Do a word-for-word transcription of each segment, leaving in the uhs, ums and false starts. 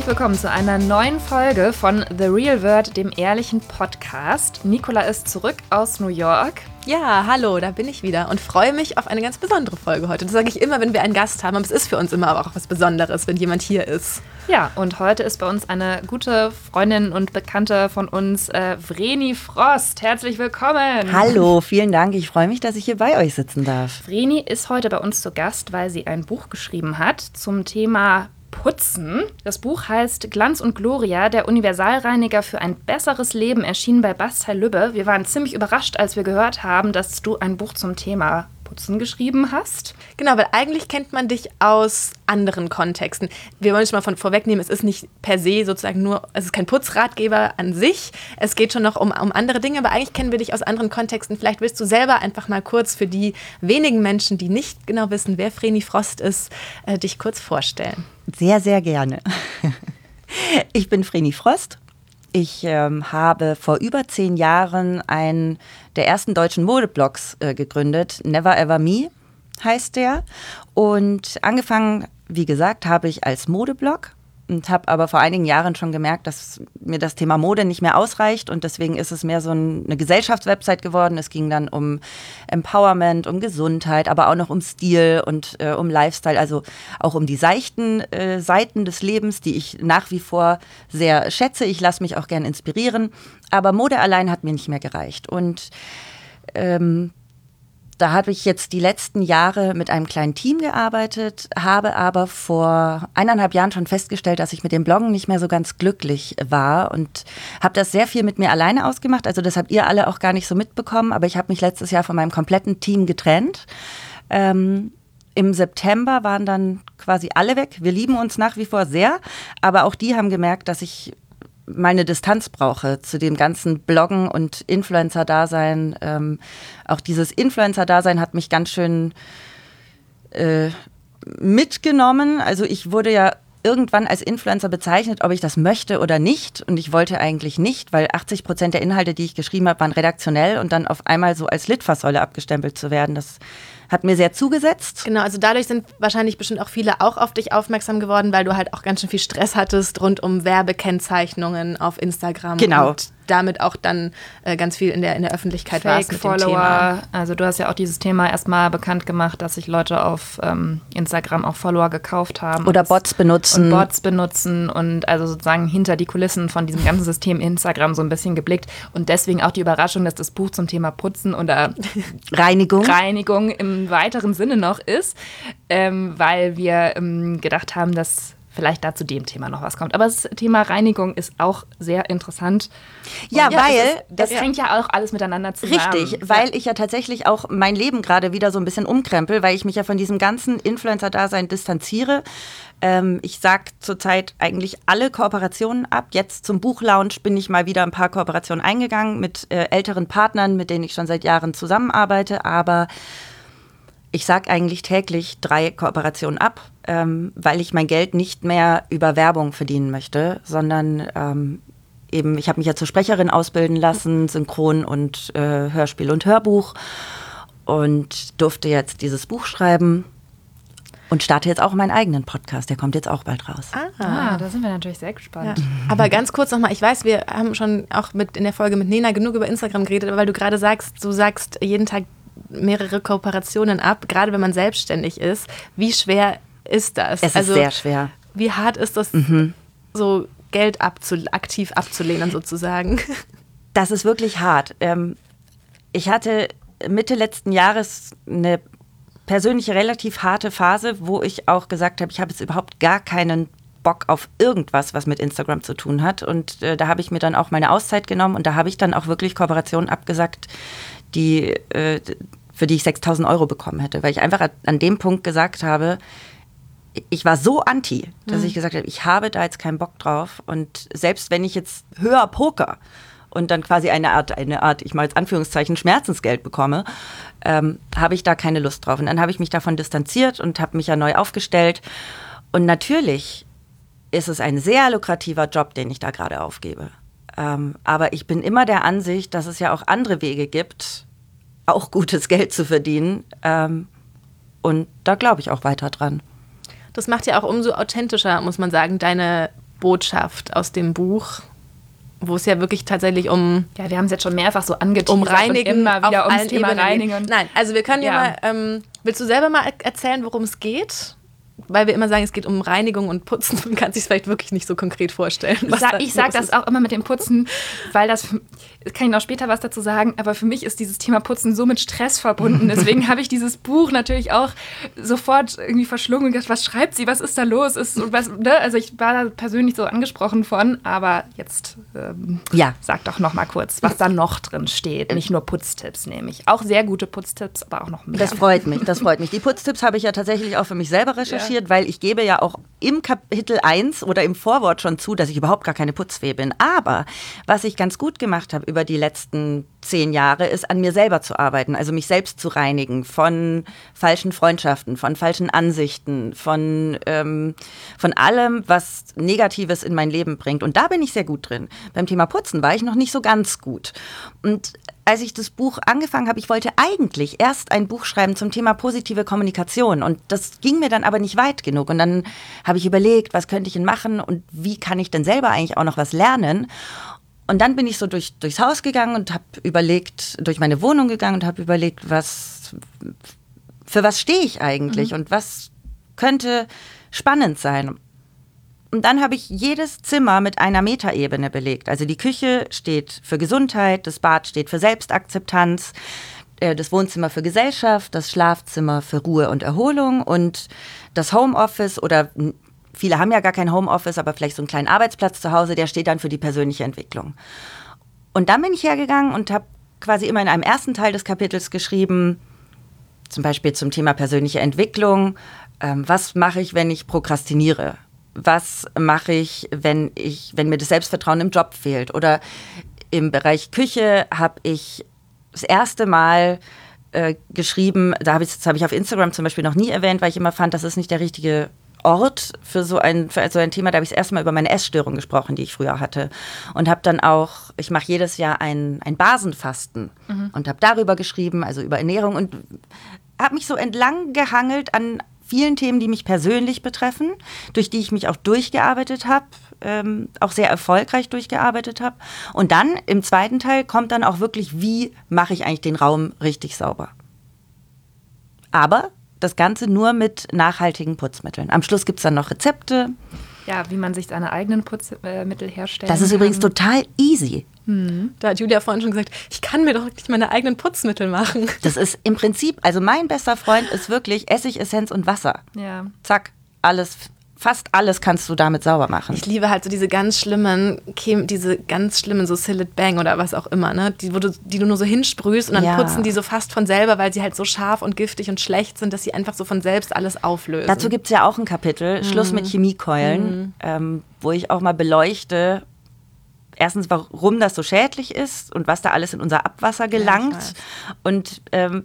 willkommen zu einer neuen Folge von The Real Word, dem ehrlichen Podcast. Nicola ist zurück aus New York. Ja, hallo, da bin ich wieder und freue mich auf eine ganz besondere Folge heute. Das sage ich immer, wenn wir einen Gast haben, aber es ist für uns immer auch was Besonderes, wenn jemand hier ist. Ja, und heute ist bei uns eine gute Freundin und Bekannte von uns, äh, Vreni Frost. Herzlich willkommen. Hallo, vielen Dank. Ich freue mich, dass ich hier bei euch sitzen darf. Vreni ist heute bei uns zu Gast, weil sie ein Buch geschrieben hat zum Thema Putzen. Das Buch heißt Glanz und Gloria, der Universalreiniger für ein besseres Leben, erschienen bei Bastei Lübbe. Wir waren ziemlich überrascht, als wir gehört haben, dass du ein Buch zum Thema Putzen geschrieben hast. Genau, weil eigentlich kennt man dich aus anderen Kontexten. Wir wollen es mal von vorwegnehmen, es ist nicht per se sozusagen nur, es ist kein Putzratgeber an sich, es geht schon noch um, um andere Dinge, aber eigentlich kennen wir dich aus anderen Kontexten. Vielleicht willst du selber einfach mal kurz für die wenigen Menschen, die nicht genau wissen, wer Vreni Frost ist, äh, dich kurz vorstellen. Sehr, sehr gerne. Ich bin Vreni Frost. Ich ähm, habe vor über zehn Jahren einen der ersten deutschen Modeblogs äh, gegründet. Never Ever Me heißt der. Und angefangen, wie gesagt, habe ich als Modeblog und habe aber vor einigen Jahren schon gemerkt, dass mir das Thema Mode nicht mehr ausreicht. Und deswegen ist es mehr so ein, eine Gesellschaftswebsite geworden. Es ging dann um Empowerment, um Gesundheit, aber auch noch um Stil und äh, um Lifestyle. Also auch um die seichten äh, Seiten des Lebens, die ich nach wie vor sehr schätze. Ich lasse mich auch gern inspirieren. Aber Mode allein hat mir nicht mehr gereicht. Und ähm, da habe ich jetzt die letzten Jahre mit einem kleinen Team gearbeitet, habe aber vor eineinhalb Jahren schon festgestellt, dass ich mit dem Bloggen nicht mehr so ganz glücklich war und habe das sehr viel mit mir alleine ausgemacht. Also das habt ihr alle auch gar nicht so mitbekommen, aber ich habe mich letztes Jahr von meinem kompletten Team getrennt. Ähm, Im September waren dann quasi alle weg. Wir lieben uns nach wie vor sehr, aber auch die haben gemerkt, dass ich mal eine Distanz brauche zu dem ganzen Bloggen und Influencer-Dasein. Ähm, auch dieses Influencer-Dasein hat mich ganz schön äh, mitgenommen. Also ich wurde ja irgendwann als Influencer bezeichnet, ob ich das möchte oder nicht. Und ich wollte eigentlich nicht, weil achtzig Prozent der Inhalte, die ich geschrieben habe, waren redaktionell und dann auf einmal so als Litfaßsäule abgestempelt zu werden, das hat mir sehr zugesetzt. Genau, also dadurch sind wahrscheinlich bestimmt auch viele auch auf dich aufmerksam geworden, weil du halt auch ganz schön viel Stress hattest rund um Werbekennzeichnungen auf Instagram. Genau. Und damit auch dann äh, ganz viel in der, in der Öffentlichkeit warst mit dem Follower. Thema. Also du hast ja auch dieses Thema erstmal bekannt gemacht, dass sich Leute auf ähm, Instagram auch Follower gekauft haben. Oder Bots benutzen. Und Bots benutzen und also sozusagen hinter die Kulissen von diesem ganzen System Instagram so ein bisschen geblickt. Und deswegen auch die Überraschung, dass das Buch zum Thema Putzen oder Reinigung. Reinigung im weiteren Sinne noch ist, ähm, weil wir ähm, gedacht haben, dass vielleicht da zu dem Thema noch was kommt. Aber das Thema Reinigung ist auch sehr interessant. Ja, Und weil das, ist, das das hängt ja auch alles miteinander zusammen. Richtig, weil ich ja tatsächlich auch mein Leben gerade wieder so ein bisschen umkrempel, weil ich mich ja von diesem ganzen Influencer-Dasein distanziere. Ähm, ich sage zurzeit eigentlich alle Kooperationen ab. Jetzt zum Buchlaunch bin ich mal wieder ein paar Kooperationen eingegangen mit äh, älteren Partnern, mit denen ich schon seit Jahren zusammenarbeite. Aber ich sage eigentlich täglich drei Kooperationen ab, ähm, weil ich mein Geld nicht mehr über Werbung verdienen möchte, sondern ähm, eben, ich habe mich ja zur Sprecherin ausbilden lassen, Synchron und äh, Hörspiel und Hörbuch und durfte jetzt dieses Buch schreiben und starte jetzt auch meinen eigenen Podcast, der kommt jetzt auch bald raus. Ah, Ah, da sind wir natürlich sehr gespannt. Ja. Aber ganz kurz nochmal, ich weiß, wir haben schon auch mit in der Folge mit Nena genug über Instagram geredet, aber weil du gerade sagst, du sagst jeden Tag mehrere Kooperationen ab, gerade wenn man selbstständig ist. Wie schwer ist das? Es also, ist sehr schwer. Wie hart ist das, mhm. so Geld abzu- aktiv abzulehnen sozusagen? Das ist wirklich hart. Ähm, ich hatte Mitte letzten Jahres eine persönliche relativ harte Phase, wo ich auch gesagt habe, ich habe jetzt überhaupt gar keinen Bock auf irgendwas, was mit Instagram zu tun hat. Und äh, da habe ich mir dann auch meine Auszeit genommen und da habe ich dann auch wirklich Kooperationen abgesagt, die, äh, für die ich sechstausend Euro bekommen hätte. Weil ich einfach an dem Punkt gesagt habe, ich war so anti, dass mhm. ich gesagt habe, ich habe da jetzt keinen Bock drauf. Und selbst wenn ich jetzt höher poker und dann quasi eine Art, eine Art, ich mache jetzt Anführungszeichen, Schmerzensgeld bekomme, ähm, habe ich da keine Lust drauf. Und dann habe ich mich davon distanziert und habe mich ja neu aufgestellt. Und natürlich ist es ein sehr lukrativer Job, den ich da gerade aufgebe. Ähm, aber ich bin immer der Ansicht, dass es ja auch andere Wege gibt, auch gutes Geld zu verdienen. Ähm, und da glaube ich auch weiter dran. Das macht ja auch umso authentischer, muss man sagen, deine Botschaft aus dem Buch, wo es ja wirklich tatsächlich um... Ja, wir haben es jetzt schon mehrfach so angeteasert um Reinigen, und immer wieder auf ums allen Thema Ebenen Reinigen. geht. Nein, also wir können ja, Ja. mal... Ähm, willst du selber mal erzählen, worum es geht? Weil wir immer sagen, es geht um Reinigung und Putzen. Man kann sich vielleicht wirklich nicht so konkret vorstellen. Ich sage sag das ist. auch immer mit dem Putzen, weil das, kann ich noch später was dazu sagen, aber für mich ist dieses Thema Putzen so mit Stress verbunden. Deswegen habe ich dieses Buch natürlich auch sofort irgendwie verschlungen und gedacht, was schreibt sie, was ist da los? Ist, was, ne? Also ich war da persönlich so angesprochen von, aber jetzt ähm, Ja. sag doch noch mal kurz, was da noch drin steht. Nicht nur Putztipps nämlich. Auch sehr gute Putztipps, aber auch noch mehr. Das freut mich, das freut mich. Die Putztipps habe ich ja tatsächlich auch für mich selber recherchiert, weil ich gebe ja auch im Kapitel eins oder im Vorwort schon zu, dass ich überhaupt gar keine Putzfee bin. Aber was ich ganz gut gemacht habe über die letzten zehn Jahre, ist an mir selber zu arbeiten, also mich selbst zu reinigen von falschen Freundschaften, von falschen Ansichten, von, ähm, von allem, was Negatives in mein Leben bringt. Und da bin ich sehr gut drin. Beim Thema Putzen war ich noch nicht so ganz gut. Und als ich das Buch angefangen habe, ich wollte eigentlich erst ein Buch schreiben zum Thema positive Kommunikation. Und das ging mir dann aber nicht weit genug. Und dann habe ich überlegt, was könnte ich denn machen und wie kann ich denn selber eigentlich auch noch was lernen? Und dann bin ich so durch, durchs Haus gegangen und habe überlegt, durch meine Wohnung gegangen und habe überlegt, was, für was stehe ich eigentlich mhm. und was könnte spannend sein. Und dann habe ich jedes Zimmer mit einer Metaebene belegt. Also die Küche steht für Gesundheit, das Bad steht für Selbstakzeptanz, das Wohnzimmer für Gesellschaft, das Schlafzimmer für Ruhe und Erholung und das Homeoffice oder viele haben ja gar kein Homeoffice, aber vielleicht so einen kleinen Arbeitsplatz zu Hause, der steht dann für die persönliche Entwicklung. Und dann bin ich hergegangen und habe quasi immer in einem ersten Teil des Kapitels geschrieben, zum Beispiel zum Thema persönliche Entwicklung, ähm, was mache ich, wenn ich prokrastiniere? Was mache ich, wenn ich, wenn mir das Selbstvertrauen im Job fehlt? Oder im Bereich Küche habe ich das erste Mal äh, geschrieben, da habe ich, das habe ich auf Instagram zum Beispiel noch nie erwähnt, weil ich immer fand, das ist nicht der richtige Ort für so ein, für so ein Thema. Da habe ich das erste Mal über meine Essstörung gesprochen, die ich früher hatte. Und habe dann auch, ich mache jedes Jahr ein, ein Basenfasten mhm. und habe darüber geschrieben, also über Ernährung und habe mich so entlang gehangelt an vielen Themen, die mich persönlich betreffen, durch die ich mich auch durchgearbeitet habe, ähm, auch sehr erfolgreich durchgearbeitet habe. Und dann im zweiten Teil kommt dann auch wirklich, wie mache ich eigentlich den Raum richtig sauber. Aber das Ganze nur mit nachhaltigen Putzmitteln. Am Schluss gibt es dann noch Rezepte. Ja, wie man sich seine eigenen Putzmittel herstellt. Das ist kann. übrigens total easy. Hm. Da hat Julia vorhin schon gesagt, ich kann mir doch nicht meine eigenen Putzmittel machen. Das ist im Prinzip, also mein bester Freund ist wirklich Essig, Essenz und Wasser. Ja. Zack, alles, fast alles kannst du damit sauber machen. Ich liebe halt so diese ganz schlimmen, diese ganz schlimmen so Cillit Bang oder was auch immer, ne? Die, wo du, die du nur so hinsprühst und dann ja. putzen die so fast von selber, weil sie halt so scharf und giftig und schlecht sind, dass sie einfach so von selbst alles auflösen. Dazu gibt es ja auch ein Kapitel, mhm. Schluss mit Chemiekeulen, mhm. ähm, wo ich auch mal beleuchte, erstens, warum das so schädlich ist und was da alles in unser Abwasser gelangt ja, und ähm,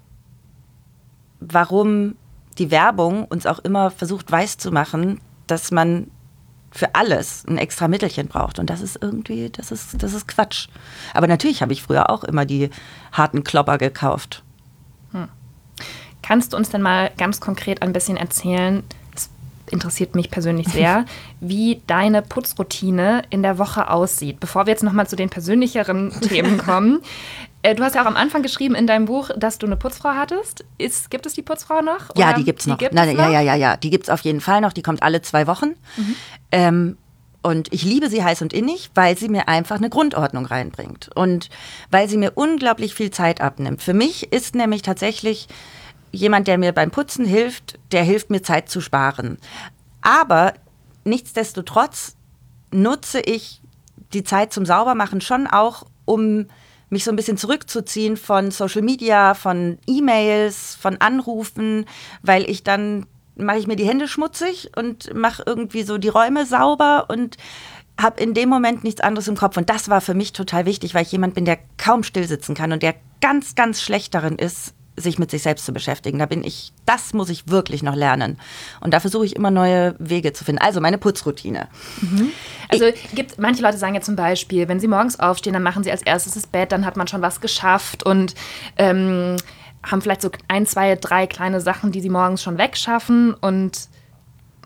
warum die Werbung uns auch immer versucht weiszumachen, dass man für alles ein extra Mittelchen braucht. Und das ist irgendwie, das ist, das ist Quatsch. Aber natürlich habe ich früher auch immer die harten Klopper gekauft. Hm. Kannst du uns denn mal ganz konkret ein bisschen erzählen, das interessiert mich persönlich sehr, wie deine Putzroutine in der Woche aussieht, bevor wir jetzt nochmal zu den persönlicheren Themen kommen. Du hast ja auch am Anfang geschrieben in deinem Buch, dass du eine Putzfrau hattest. Ist, gibt es die Putzfrau noch? Ja, Oder die gibt es noch. Gibt's Nein, noch? Ja, ja, ja, ja, die gibt es auf jeden Fall noch. Die kommt alle zwei Wochen. Mhm. Ähm, und ich liebe sie heiß und innig, weil sie mir einfach eine Grundordnung reinbringt. Und weil sie mir unglaublich viel Zeit abnimmt. Für mich ist nämlich tatsächlich jemand, der mir beim Putzen hilft, der hilft mir Zeit zu sparen. Aber nichtsdestotrotz nutze ich die Zeit zum Saubermachen schon auch, um mich so ein bisschen zurückzuziehen von Social Media, von E-Mails, von Anrufen, weil ich dann mache ich mir die Hände schmutzig und mache irgendwie so die Räume sauber und habe in dem Moment nichts anderes im Kopf. Und das war für mich total wichtig, weil ich jemand bin, der kaum still sitzen kann und der ganz, ganz schlecht darin ist, sich mit sich selbst zu beschäftigen. Da bin ich, das muss ich wirklich noch lernen. Und da versuche ich immer neue Wege zu finden. Also meine Putzroutine. Mhm. Also gibt, manche Leute sagen ja zum Beispiel, wenn sie morgens aufstehen, dann machen sie als erstes das Bett, dann hat man schon was geschafft und ähm, haben vielleicht so ein, zwei, drei kleine Sachen, die sie morgens schon wegschaffen. Und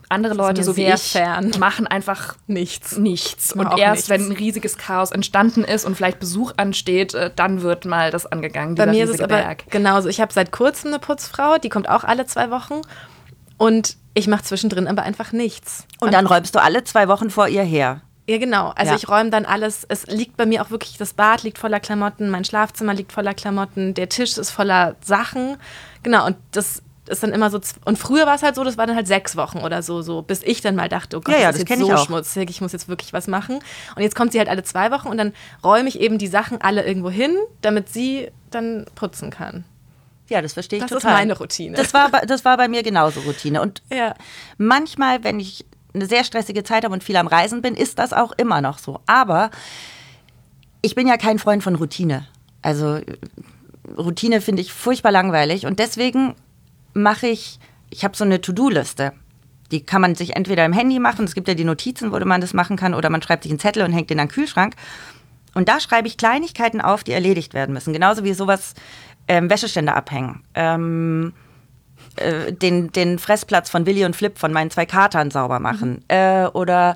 Andere Das ist Leute, mir so wie sehr ich, fern. machen einfach Nichts. nichts. Machen Und auch erst, nichts. wenn ein riesiges Chaos entstanden ist und vielleicht Besuch ansteht, äh, dann wird mal das angegangen, Bei dieser mir ist es riesige aber Berg. genauso. Ich habe seit kurzem eine Putzfrau, die kommt auch alle zwei Wochen. Und ich mache zwischendrin aber einfach nichts. Und dann räumst du alle zwei Wochen vor ihr her. Ja, genau. Also Ja. ich räume dann alles. Es liegt bei mir auch wirklich, das Bad liegt voller Klamotten, mein Schlafzimmer liegt voller Klamotten, der Tisch ist voller Sachen. Genau, und das ist dann immer so. z- Und früher war es halt so, das war dann halt sechs Wochen oder so, so bis ich dann mal dachte, oh Gott, Ja, ja, das das ist kenn jetzt ich so auch. schmutzig, ich muss jetzt wirklich was machen. Und jetzt kommt sie halt alle zwei Wochen und dann räume ich eben die Sachen alle irgendwo hin, damit sie dann putzen kann. Ja, das verstehe ich Das ist total. meine Routine. Das war, bei- das war bei mir genauso Routine. Und Ja. manchmal, wenn ich eine sehr stressige Zeit habe und viel am Reisen bin, ist das auch immer noch so. Aber ich bin ja kein Freund von Routine. Also äh, Routine finde ich furchtbar langweilig. Und deswegen mache ich, ich habe so eine To-Do-Liste. Die kann man sich entweder im Handy machen, es gibt ja die Notizen, wo man das machen kann, oder man schreibt sich einen Zettel und hängt den an den Kühlschrank. Und da schreibe ich Kleinigkeiten auf, die erledigt werden müssen. Genauso wie sowas, ähm, Wäscheständer abhängen. Ähm, äh, den, den Fressplatz von Willi und Flip von meinen zwei Katern sauber machen. Äh, oder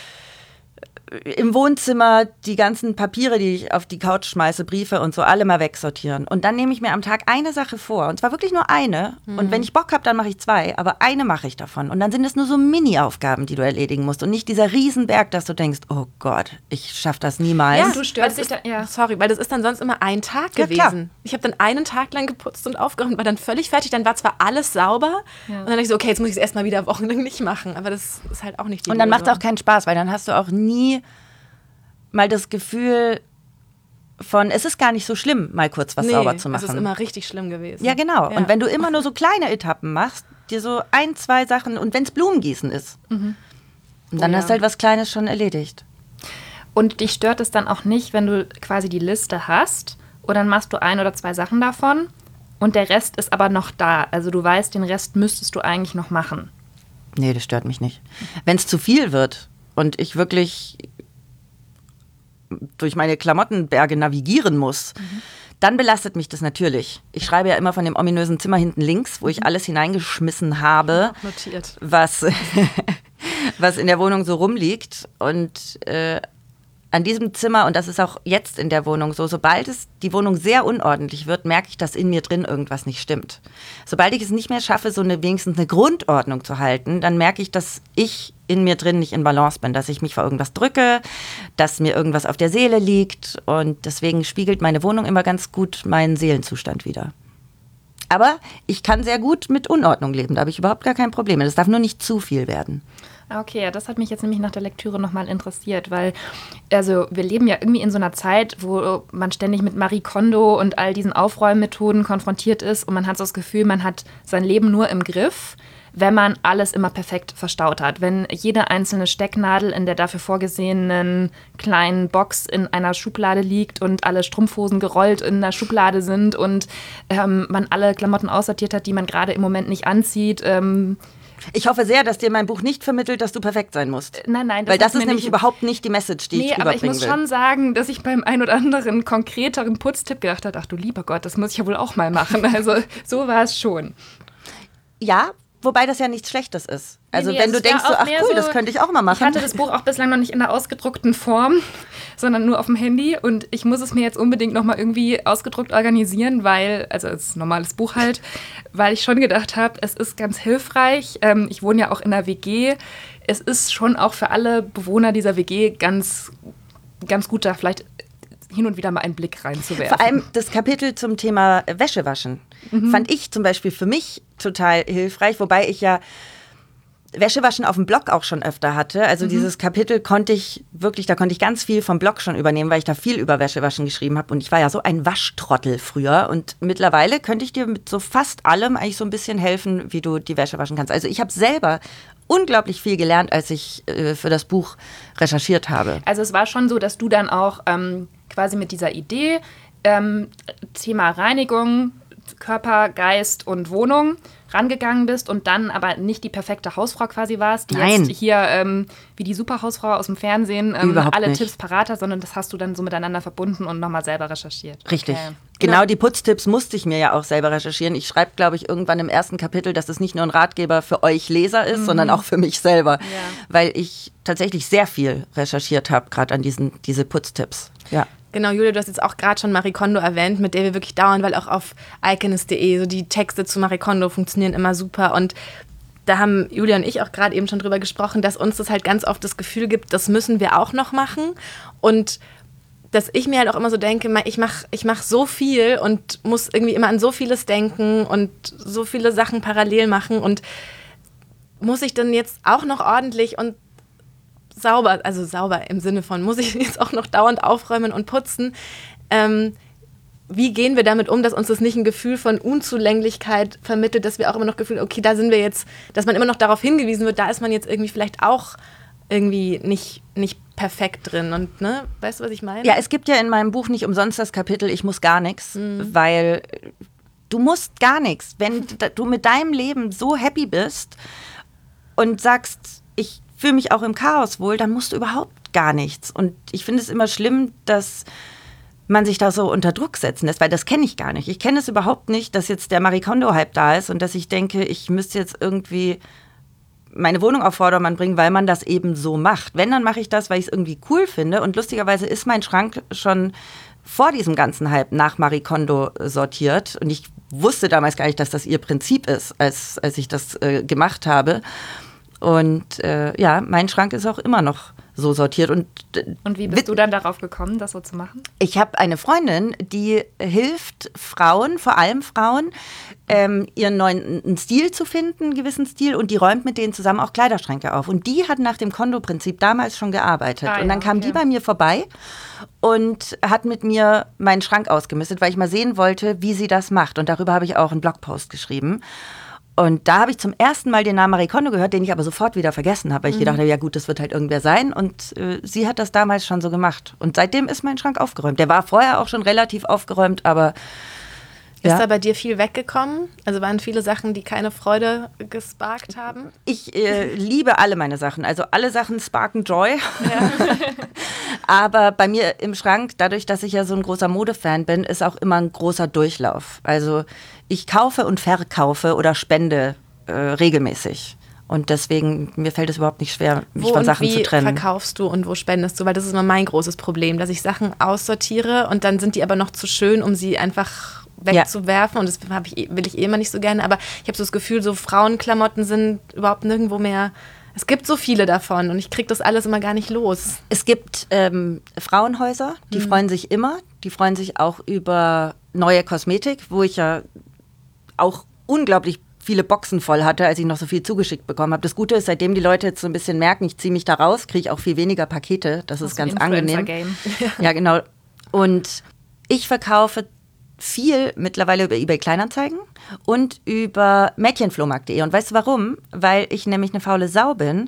im Wohnzimmer die ganzen Papiere, die ich auf die Couch schmeiße, Briefe und so, alle mal wegsortieren. Und dann nehme ich mir am Tag eine Sache vor. Und zwar wirklich nur eine. Und wenn ich Bock habe, dann mache ich zwei. Aber eine mache ich davon. Und dann sind es nur so Mini-Aufgaben, die du erledigen musst. Und nicht dieser Riesenberg, dass du denkst, oh Gott, ich schaffe das niemals. Ja, du störst weil dich das da, ja. ist, Sorry, weil das ist dann sonst immer ein Tag Ja, klar. gewesen. Ich habe dann einen Tag lang geputzt und aufgeräumt, war dann völlig fertig. Dann war zwar alles sauber. Ja. Und dann dachte ich so, okay, jetzt muss ich es erstmal wieder wochenlang nicht machen. Aber das ist halt auch nicht die Und dann macht es Lösung. auch keinen Spaß, weil dann hast du auch nie mal das Gefühl von, es ist gar nicht so schlimm, mal kurz was nee, sauber zu machen. Es ist immer richtig schlimm gewesen. Ja, genau. Ja. Und wenn du immer nur so kleine Etappen machst, dir so ein, zwei Sachen, und wenn es Blumengießen ist, und dann Oh ja. hast du halt was Kleines schon erledigt. Und dich stört es dann auch nicht, wenn du quasi die Liste hast und dann machst du ein oder zwei Sachen davon und der Rest ist aber noch da. Also du weißt, den Rest müsstest du eigentlich noch machen. Nee, das stört mich nicht. Wenn es zu viel wird und ich wirklich durch meine Klamottenberge navigieren muss, dann belastet mich das natürlich. Ich schreibe ja immer von dem ominösen Zimmer hinten links, wo ich alles hineingeschmissen habe, Notiert. was, was in der Wohnung so rumliegt. Und äh, an diesem Zimmer, und das ist auch jetzt in der Wohnung so, sobald es die Wohnung sehr unordentlich wird, merke ich, dass in mir drin irgendwas nicht stimmt. Sobald ich es nicht mehr schaffe, so eine wenigstens eine Grundordnung zu halten, dann merke ich, dass ich in mir drin nicht in Balance bin, dass ich mich vor irgendwas drücke, dass mir irgendwas auf der Seele liegt. Und deswegen spiegelt meine Wohnung immer ganz gut meinen Seelenzustand wider. Aber ich kann sehr gut mit Unordnung leben, da habe ich überhaupt gar kein Problem. Das darf nur nicht zu viel werden. Okay, ja, das hat mich jetzt nämlich nach der Lektüre nochmal interessiert, weil also wir leben ja irgendwie in so einer Zeit, wo man ständig mit Marie Kondo und all diesen Aufräummethoden konfrontiert ist und man hat so das Gefühl, man hat sein Leben nur im Griff, wenn man alles immer perfekt verstaut hat. Wenn jede einzelne Stecknadel in der dafür vorgesehenen kleinen Box in einer Schublade liegt und alle Strumpfhosen gerollt in einer Schublade sind und ähm, man alle Klamotten aussortiert hat, die man gerade im Moment nicht anzieht. Ähm, Ich hoffe sehr, dass dir mein Buch nicht vermittelt, dass du perfekt sein musst. Nein, nein. Weil das hat's ist mir nämlich nicht- überhaupt nicht die Message, die Nee, ich aber ich rüberbringen muss will. schon sagen, dass ich beim ein oder anderen konkreteren Putztipp gedacht habe, ach du lieber Gott, das muss ich ja wohl auch mal machen. Also so war es schon. Ja, wobei das ja nichts Schlechtes ist. Also nee, wenn also du es war denkst, so, auch ach mehr cool, so- das könnte ich auch mal machen. Ich hatte das Buch auch bislang noch nicht in der ausgedruckten Form, sondern nur auf dem Handy. Und ich muss es mir jetzt unbedingt nochmal irgendwie ausgedruckt organisieren, weil, also als normales Buch halt, weil ich schon gedacht habe, es ist ganz hilfreich. Ähm, ich wohne ja auch in einer W G. Es ist schon auch für alle Bewohner dieser W G ganz, ganz gut, da vielleicht hin und wieder mal einen Blick reinzuwerfen. Vor allem das Kapitel zum Thema Wäschewaschen fand ich zum Beispiel für mich total hilfreich, wobei ich ja Wäschewaschen auf dem Blog auch schon öfter hatte. Also dieses Kapitel konnte ich wirklich, da konnte ich ganz viel vom Blog schon übernehmen, weil ich da viel über Wäschewaschen geschrieben habe. Und ich war ja so ein Waschtrottel früher. Und mittlerweile könnte ich dir mit so fast allem eigentlich so ein bisschen helfen, wie du die Wäsche waschen kannst. Also ich habe selber unglaublich viel gelernt, als ich äh, für das Buch recherchiert habe. Also es war schon so, dass du dann auch ähm, quasi mit dieser Idee, ähm, Thema Reinigung, Körper, Geist und Wohnung, rangegangen bist und dann aber nicht die perfekte Hausfrau quasi warst, die Nein. jetzt hier ähm, wie die Superhausfrau aus dem Fernsehen ähm, Überhaupt alle nicht. Tipps parat hat, sondern das hast du dann so miteinander verbunden und nochmal selber recherchiert. Richtig. Okay. Genau, die Putztipps musste ich mir ja auch selber recherchieren. Ich schreibe, glaube ich, irgendwann im ersten Kapitel, dass es nicht nur ein Ratgeber für euch Leser ist, mhm. sondern auch für mich selber. Ja. Weil ich tatsächlich sehr viel recherchiert habe, gerade an diesen diese Putztipps. Ja. Genau, Julia, du hast jetzt auch gerade schon Marie Kondo erwähnt, mit der wir wirklich dauern, weil auch auf iconist punkt de so die Texte zu Marie Kondo funktionieren immer super. Und da haben Julia und ich auch gerade eben schon drüber gesprochen, dass uns das halt ganz oft das Gefühl gibt, das müssen wir auch noch machen. Und dass ich mir halt auch immer so denke, ich mache ich mach so viel und muss irgendwie immer an so vieles denken und so viele Sachen parallel machen. Und muss ich dann jetzt auch noch ordentlich und sauber, also sauber im Sinne von, muss ich jetzt auch noch dauernd aufräumen und putzen? Ähm, wie gehen wir damit um, dass uns das nicht ein Gefühl von Unzulänglichkeit vermittelt, dass wir auch immer noch Gefühl, okay, da sind wir jetzt, dass man immer noch darauf hingewiesen wird, da ist man jetzt irgendwie vielleicht auch irgendwie nicht, nicht perfekt drin und, ne, weißt du, was ich meine? Ja, es gibt ja in meinem Buch nicht umsonst das Kapitel Ich muss gar nichts, mhm. weil du musst gar nichts. Wenn du mit deinem Leben so happy bist und sagst, ich fühle mich auch im Chaos wohl, dann musst du überhaupt gar nichts. Und ich finde es immer schlimm, dass man sich da so unter Druck setzen lässt, weil das kenne ich gar nicht. Ich kenne es überhaupt nicht, dass jetzt der Marie Kondo-Hype da ist und dass ich denke, ich müsste jetzt irgendwie meine Wohnung auf Vordermann bringen, weil man das eben so macht. Wenn, dann mache ich das, weil ich es irgendwie cool finde. Und lustigerweise ist mein Schrank schon vor diesem ganzen Hype nach Marie Kondo sortiert. Und ich wusste damals gar nicht, dass das ihr Prinzip ist, als, als ich das äh, gemacht habe. Und äh, ja, mein Schrank ist auch immer noch so sortiert. Und, äh, und wie bist du dann darauf gekommen, das so zu machen? Ich habe eine Freundin, die hilft Frauen, vor allem Frauen, ähm, ihren neuen Stil zu finden, einen gewissen Stil. Und die räumt mit denen zusammen auch Kleiderschränke auf. Und die hat nach dem Kondo-Prinzip damals schon gearbeitet. Ah, und dann ja, kam okay. die bei mir vorbei und hat mit mir meinen Schrank ausgemistet, weil ich mal sehen wollte, wie sie das macht. Und darüber habe ich auch einen Blogpost geschrieben. Und da habe ich zum ersten Mal den Namen Marie Kondo gehört, den ich aber sofort wieder vergessen habe, weil ich mhm. gedacht habe, ja gut, das wird halt irgendwer sein. Und äh, sie hat das damals schon so gemacht. Und seitdem ist mein Schrank aufgeräumt. Der war vorher auch schon relativ aufgeräumt, aber Ist ja. da bei dir viel weggekommen? Also waren viele Sachen, die keine Freude gesparkt haben? Ich äh, liebe alle meine Sachen. Also alle Sachen sparken Joy. Ja. Aber bei mir im Schrank, dadurch, dass ich ja so ein großer Modefan bin, ist auch immer ein großer Durchlauf. Also ich kaufe und verkaufe oder spende äh, regelmäßig. Und deswegen, mir fällt es überhaupt nicht schwer, mich wo von Sachen zu trennen. Wo verkaufst du und wo spendest du? Weil das ist immer mein großes Problem, dass ich Sachen aussortiere und dann sind die aber noch zu schön, um sie einfach wegzuwerfen. Ja. Und das hab ich, will ich eh immer nicht so gerne. Aber ich habe so das Gefühl, so Frauenklamotten sind überhaupt nirgendwo mehr. Es gibt so viele davon und ich kriege das alles immer gar nicht los. Es gibt ähm, Frauenhäuser, die mhm. freuen sich immer. Die freuen sich auch über neue Kosmetik, wo ich ja auch unglaublich viele Boxen voll hatte, als ich noch so viel zugeschickt bekommen habe. Das Gute ist, seitdem die Leute jetzt so ein bisschen merken, ich ziehe mich da raus, kriege ich auch viel weniger Pakete. Das, das ist ganz angenehm. Ja. ja, genau. Und ich verkaufe viel mittlerweile über eBay Kleinanzeigen und über mädchenflohmarkt punkt de. Und weißt du warum? Weil ich nämlich eine faule Sau bin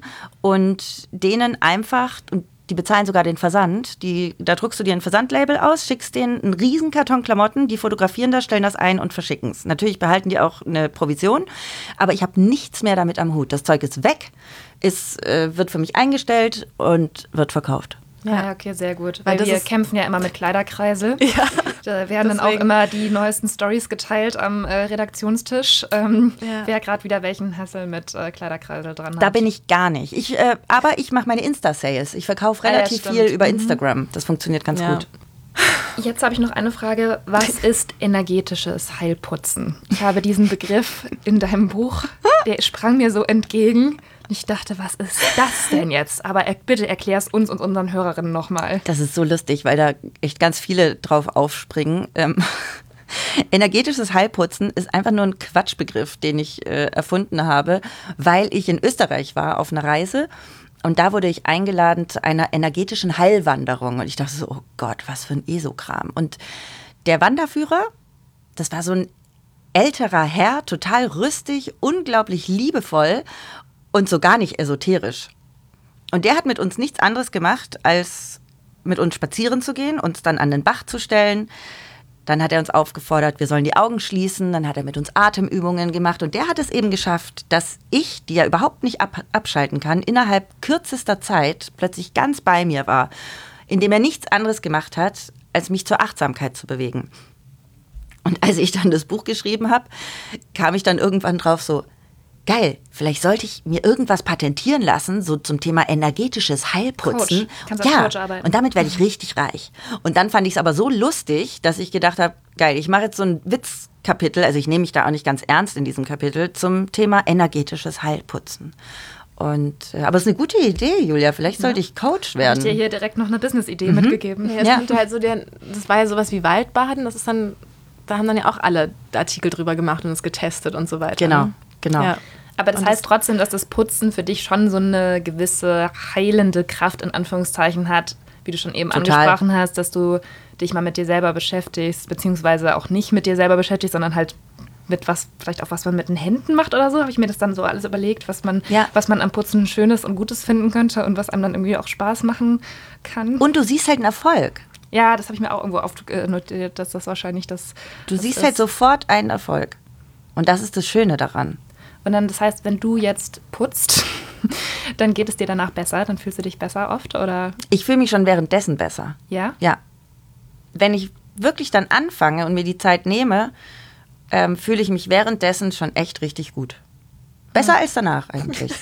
und denen einfach, und die bezahlen sogar den Versand, die, da druckst du dir ein Versandlabel aus, schickst denen einen riesen Karton Klamotten, die fotografieren das, stellen das ein und verschicken es. Natürlich behalten die auch eine Provision, aber ich habe nichts mehr damit am Hut. Das Zeug ist weg, ist, äh, wird für mich eingestellt und wird verkauft. Ja, ja, okay, sehr gut. Weil, Weil wir kämpfen ja immer mit Kleiderkreisel. Ja, da werden deswegen. dann auch immer die neuesten Storys geteilt am äh, Redaktionstisch, ähm, ja. wer gerade wieder welchen Hassel mit äh, Kleiderkreisel dran hat. Da bin ich gar nicht. Ich, äh, aber ich mache meine Insta-Sales. Ich verkaufe relativ ah, ja, viel über mhm. Instagram. Das funktioniert ganz ja. gut. Jetzt habe ich noch eine Frage. Was ist energetisches Heilputzen? Ich habe diesen Begriff in deinem Buch, der sprang mir so entgegen. Ich dachte, was ist das denn jetzt? Aber er, bitte erklär es uns und unseren Hörerinnen nochmal. Das ist so lustig, weil da echt ganz viele drauf aufspringen. Ähm, energetisches Heilputzen ist einfach nur ein Quatschbegriff, den ich äh, erfunden habe, weil ich in Österreich war auf einer Reise. Und da wurde ich eingeladen zu einer energetischen Heilwanderung. Und ich dachte so, oh Gott, was für ein Esokram. Und der Wanderführer, das war so ein älterer Herr, total rüstig, unglaublich liebevoll und so gar nicht esoterisch. Und der hat mit uns nichts anderes gemacht, als mit uns spazieren zu gehen, uns dann an den Bach zu stellen, Dann hat er uns aufgefordert, wir sollen die Augen schließen. Dann hat er mit uns Atemübungen gemacht. Und der hat es eben geschafft, dass ich, die ja überhaupt nicht ab- abschalten kann, innerhalb kürzester Zeit plötzlich ganz bei mir war, indem er nichts anderes gemacht hat, als mich zur Achtsamkeit zu bewegen. Und als ich dann das Buch geschrieben habe, kam ich dann irgendwann drauf so, geil, vielleicht sollte ich mir irgendwas patentieren lassen, so zum Thema energetisches Heilputzen. Coach. Kannst als ja, Coach arbeiten. und damit werde ich richtig reich. Und dann fand ich es aber so lustig, dass ich gedacht habe, geil, ich mache jetzt so ein Witzkapitel, also ich nehme mich da auch nicht ganz ernst in diesem Kapitel, zum Thema energetisches Heilputzen. Und, aber es ist eine gute Idee, Julia, vielleicht sollte ja. ich Coach werden. Habe ich dir hier direkt noch eine Business-Idee mhm. mitgegeben. Ja, es ja. könnte halt so der, das war ja sowas wie Waldbaden, das ist dann, da haben dann ja auch alle Artikel drüber gemacht und es getestet und so weiter. Genau. Genau. Ja. Aber das und heißt das trotzdem, dass das Putzen für dich schon so eine gewisse heilende Kraft in Anführungszeichen hat, wie du schon eben Total. angesprochen hast, dass du dich mal mit dir selber beschäftigst, beziehungsweise auch nicht mit dir selber beschäftigst, sondern halt mit was, vielleicht auch was man mit den Händen macht oder so, habe ich mir das dann so alles überlegt, was man, ja. was man am Putzen Schönes und Gutes finden könnte und was einem dann irgendwie auch Spaß machen kann. Und du siehst halt einen Erfolg. Ja, das habe ich mir auch irgendwo aufnotiert, dass das wahrscheinlich das Du das siehst ist. halt sofort einen Erfolg. Und das ist das Schöne daran. Und dann, das heißt, wenn du jetzt putzt, dann geht es dir danach besser, dann fühlst du dich besser oft, oder? Ich fühle mich schon währenddessen besser. Ja? Ja. Wenn ich wirklich dann anfange und mir die Zeit nehme, ähm, fühle ich mich währenddessen schon echt richtig gut. Besser als danach eigentlich.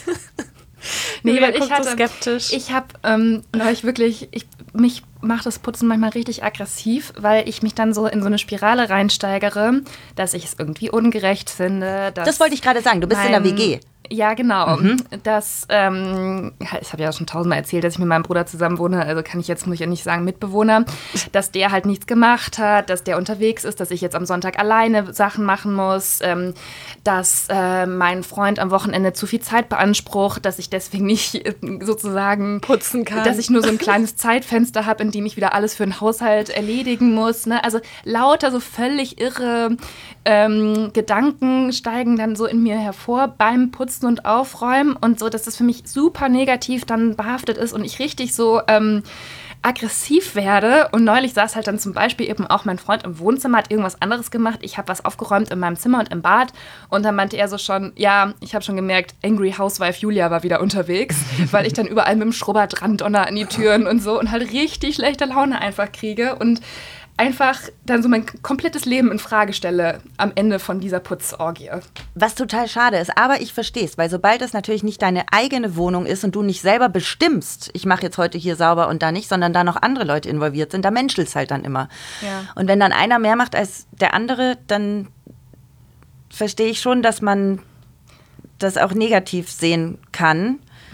Nee, Julia weil ich guckt hatte, so skeptisch. ich habe ähm, neulich wirklich, ich, mich macht das Putzen manchmal richtig aggressiv, weil ich mich dann so in so eine Spirale reinsteigere, dass ich es irgendwie ungerecht finde. Dass Das wollte ich gerade sagen, du bist in der mein- W G. Ja, genau. Mhm. Das, ähm, ich habe ja schon tausendmal erzählt, dass ich mit meinem Bruder zusammen wohne, also kann ich jetzt, muss ich ja nicht sagen, Mitbewohner, dass der halt nichts gemacht hat, dass der unterwegs ist, dass ich jetzt am Sonntag alleine Sachen machen muss, ähm, dass äh, mein Freund am Wochenende zu viel Zeit beansprucht, dass ich deswegen nicht äh, sozusagen Putzen kann. dass ich nur so ein kleines Zeitfenster habe, in dem ich wieder alles für den Haushalt erledigen muss. Ne? Also lauter so völlig irre ähm, Gedanken steigen dann so in mir hervor beim Putzen und Aufräumen und so, dass das für mich super negativ dann behaftet ist und ich richtig so ähm, aggressiv werde. Und neulich saß halt dann zum Beispiel eben auch mein Freund im Wohnzimmer, hat irgendwas anderes gemacht. Ich habe was aufgeräumt in meinem Zimmer und im Bad und dann meinte er so schon, ja, ich habe schon gemerkt, Angry Housewife Julia war wieder unterwegs, weil ich dann überall mit dem Schrubber dran donner an die Türen und so und halt richtig schlechte Laune einfach kriege und einfach dann so mein komplettes Leben in Frage stelle am Ende von dieser Putzorgie. Was total schade ist, aber ich verstehe es, weil sobald es natürlich nicht deine eigene Wohnung ist und du nicht selber bestimmst, ich mache jetzt heute hier sauber und da nicht, sondern da noch andere Leute involviert sind, da menschelt es halt dann immer. Ja. Und wenn dann einer mehr macht als der andere, dann verstehe ich schon, dass man das auch negativ sehen kann.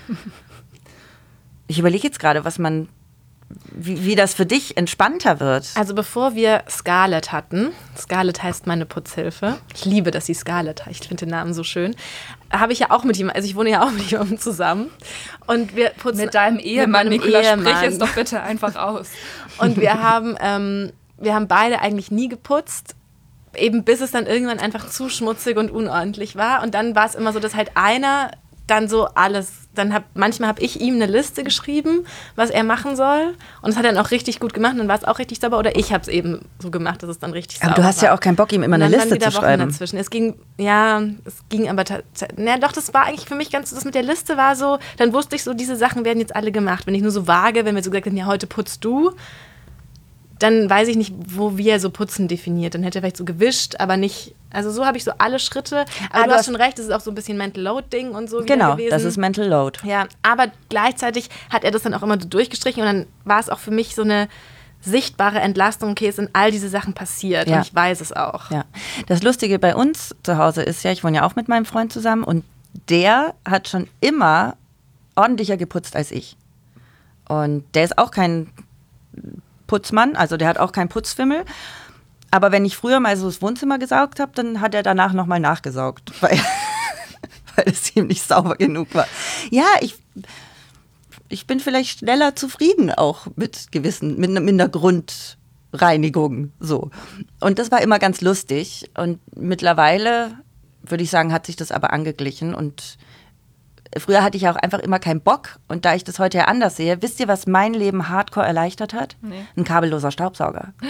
Ich überlege jetzt gerade, was man, wie, wie das für dich entspannter wird. Also bevor wir Scarlett hatten, Scarlett heißt meine Putzhilfe, ich liebe, dass sie Scarlett heißt, ich finde den Namen so schön, habe ich ja auch mit jemandem, also ich wohne ja auch mit jemandem zusammen und wir putzen... Mit deinem Ehemann, mit meinem Nicola, Ehemann. sprich es doch bitte einfach aus. Und wir haben, ähm, wir haben beide eigentlich nie geputzt, eben bis es dann irgendwann einfach zu schmutzig und unordentlich war und dann war es immer so, dass halt einer dann so alles, dann hab, manchmal habe ich ihm eine Liste geschrieben, was er machen soll und das hat er dann auch richtig gut gemacht und dann war es auch richtig sauber oder ich habe es eben so gemacht, dass es dann richtig Aber sauber du hast war. ja auch keinen Bock, ihm immer Und eine dann waren Liste wieder zu Wochen schreiben. dazwischen. Es ging, ja, es ging aber tatsächlich, na doch, das war eigentlich für mich ganz, das mit der Liste war so, dann wusste ich so, diese Sachen werden jetzt alle gemacht. Wenn ich nur so vage, wenn wir so gesagt hätten, ja, heute putzt du, dann weiß ich nicht, wo wir so Putzen definiert. Dann hätte er vielleicht so gewischt, aber nicht, also so habe ich so alle Schritte. Aber Ah, du du hast hast- schon recht, das ist auch so ein bisschen Mental Load-Ding und so wieder Genau, gewesen. das ist Mental Load. Ja, aber gleichzeitig hat er das dann auch immer so durchgestrichen und dann war es auch für mich so eine sichtbare Entlastung, okay, es sind all diese Sachen passiert Ja. und ich weiß es auch. Ja. Das Lustige bei uns zu Hause ist ja, ich wohne ja auch mit meinem Freund zusammen und der hat schon immer ordentlicher geputzt als ich. Und der ist auch kein Putzmann, also der hat auch keinen Putzfimmel. Aber wenn ich früher mal so das Wohnzimmer gesaugt habe, dann hat er danach nochmal nachgesaugt, weil, weil es ihm nicht sauber genug war. Ja, ich, ich bin vielleicht schneller zufrieden auch mit gewissen, mit, mit einer Grundreinigung. So. Und das war immer ganz lustig. Und mittlerweile, würde ich sagen, hat sich das aber angeglichen. Und früher hatte ich auch einfach immer keinen Bock. Und da ich das heute ja anders sehe, wisst ihr, was mein Leben hardcore erleichtert hat? Nee. Ein kabelloser Staubsauger.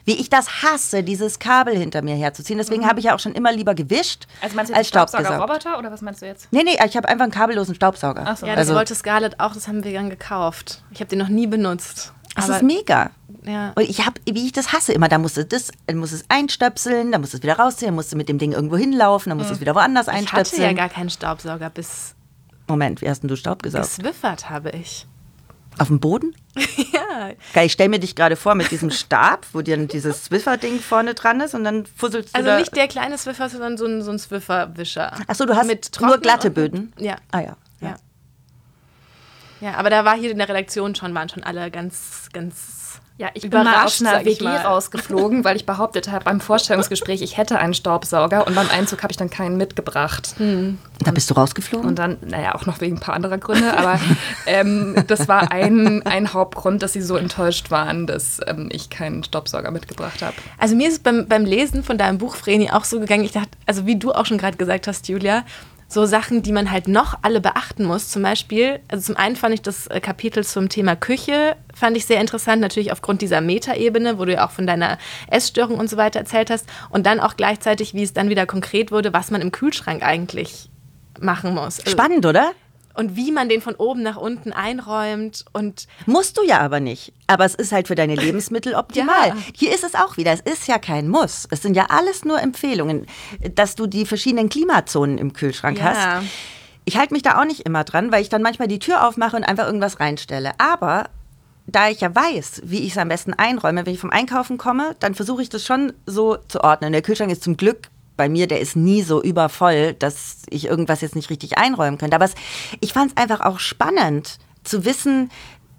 Wie ich das hasse, dieses Kabel hinter mir herzuziehen. Deswegen mhm. habe ich ja auch schon immer lieber gewischt also meinst du als jetzt Staubsauger-Roboter oder was meinst du jetzt? Nee, nee, ich habe einfach einen kabellosen Staubsauger. Ach so. Ja, das also, wollte Scarlett auch, das haben wir dann gekauft. Ich habe den noch nie benutzt. Das ist mega. Ja. Und ich habe, wie ich das hasse, immer, da musst du das, dann musst du es einstöpseln, dann musst du es wieder rausziehen, dann musst du mit dem Ding irgendwo hinlaufen, dann musst du es wieder woanders einstöpseln. Ich hatte ja gar keinen Staubsauger bis... Moment, wie hast denn du Staub gesaugt? Geswiffert habe ich. Auf dem Boden? Ja. Geil, ich stelle mir dich gerade vor mit diesem Stab, wo dir dieses Swiffer-Ding vorne dran ist und dann fusselst du Also da... nicht der kleine Swiffer, sondern so ein, so ein Swiffer-Wischer. Achso, du hast mit nur glatte Böden? Ja. Ah ja. ja. Ja, aber da war hier in der Redaktion schon, waren schon alle ganz, ganz... Ja, ich bin mal aus einer W G rausgeflogen, weil ich behauptet habe beim Vorstellungsgespräch, ich hätte einen Staubsauger und beim Einzug habe ich dann keinen mitgebracht. Hm. Da bist du rausgeflogen? Und dann, naja, auch noch wegen ein paar anderer Gründe, aber ähm, das war ein, ein Hauptgrund, dass sie so enttäuscht waren, dass ähm, ich keinen Staubsauger mitgebracht habe. Also mir ist es beim, beim Lesen von deinem Buch, Vreni, auch so gegangen, ich dachte, also wie du auch schon gerade gesagt hast, Julia, so Sachen, die man halt noch alle beachten muss. Zum Beispiel, also zum einen fand ich das Kapitel zum Thema Küche, fand ich sehr interessant, natürlich aufgrund dieser Metaebene, wo du ja auch von deiner Essstörung und so weiter erzählt hast. Und dann auch gleichzeitig, wie es dann wieder konkret wurde, was man im Kühlschrank eigentlich machen muss. Also, spannend, oder? Und wie man den von oben nach unten einräumt. Und musst du ja aber nicht. Aber es ist halt für deine Lebensmittel optimal. Ja. Hier ist es auch wieder. Es ist ja kein Muss. Es sind ja alles nur Empfehlungen, dass du die verschiedenen Klimazonen im Kühlschrank ja. hast. Ich halte mich da auch nicht immer dran, weil ich dann manchmal die Tür aufmache und einfach irgendwas reinstelle. Aber da ich ja weiß, wie ich es am besten einräume, wenn ich vom Einkaufen komme, dann versuche ich das schon so zu ordnen. Der Kühlschrank ist zum Glück bei mir, der ist nie so übervoll, dass ich irgendwas jetzt nicht richtig einräumen könnte. Aber es, ich fand es einfach auch spannend zu wissen,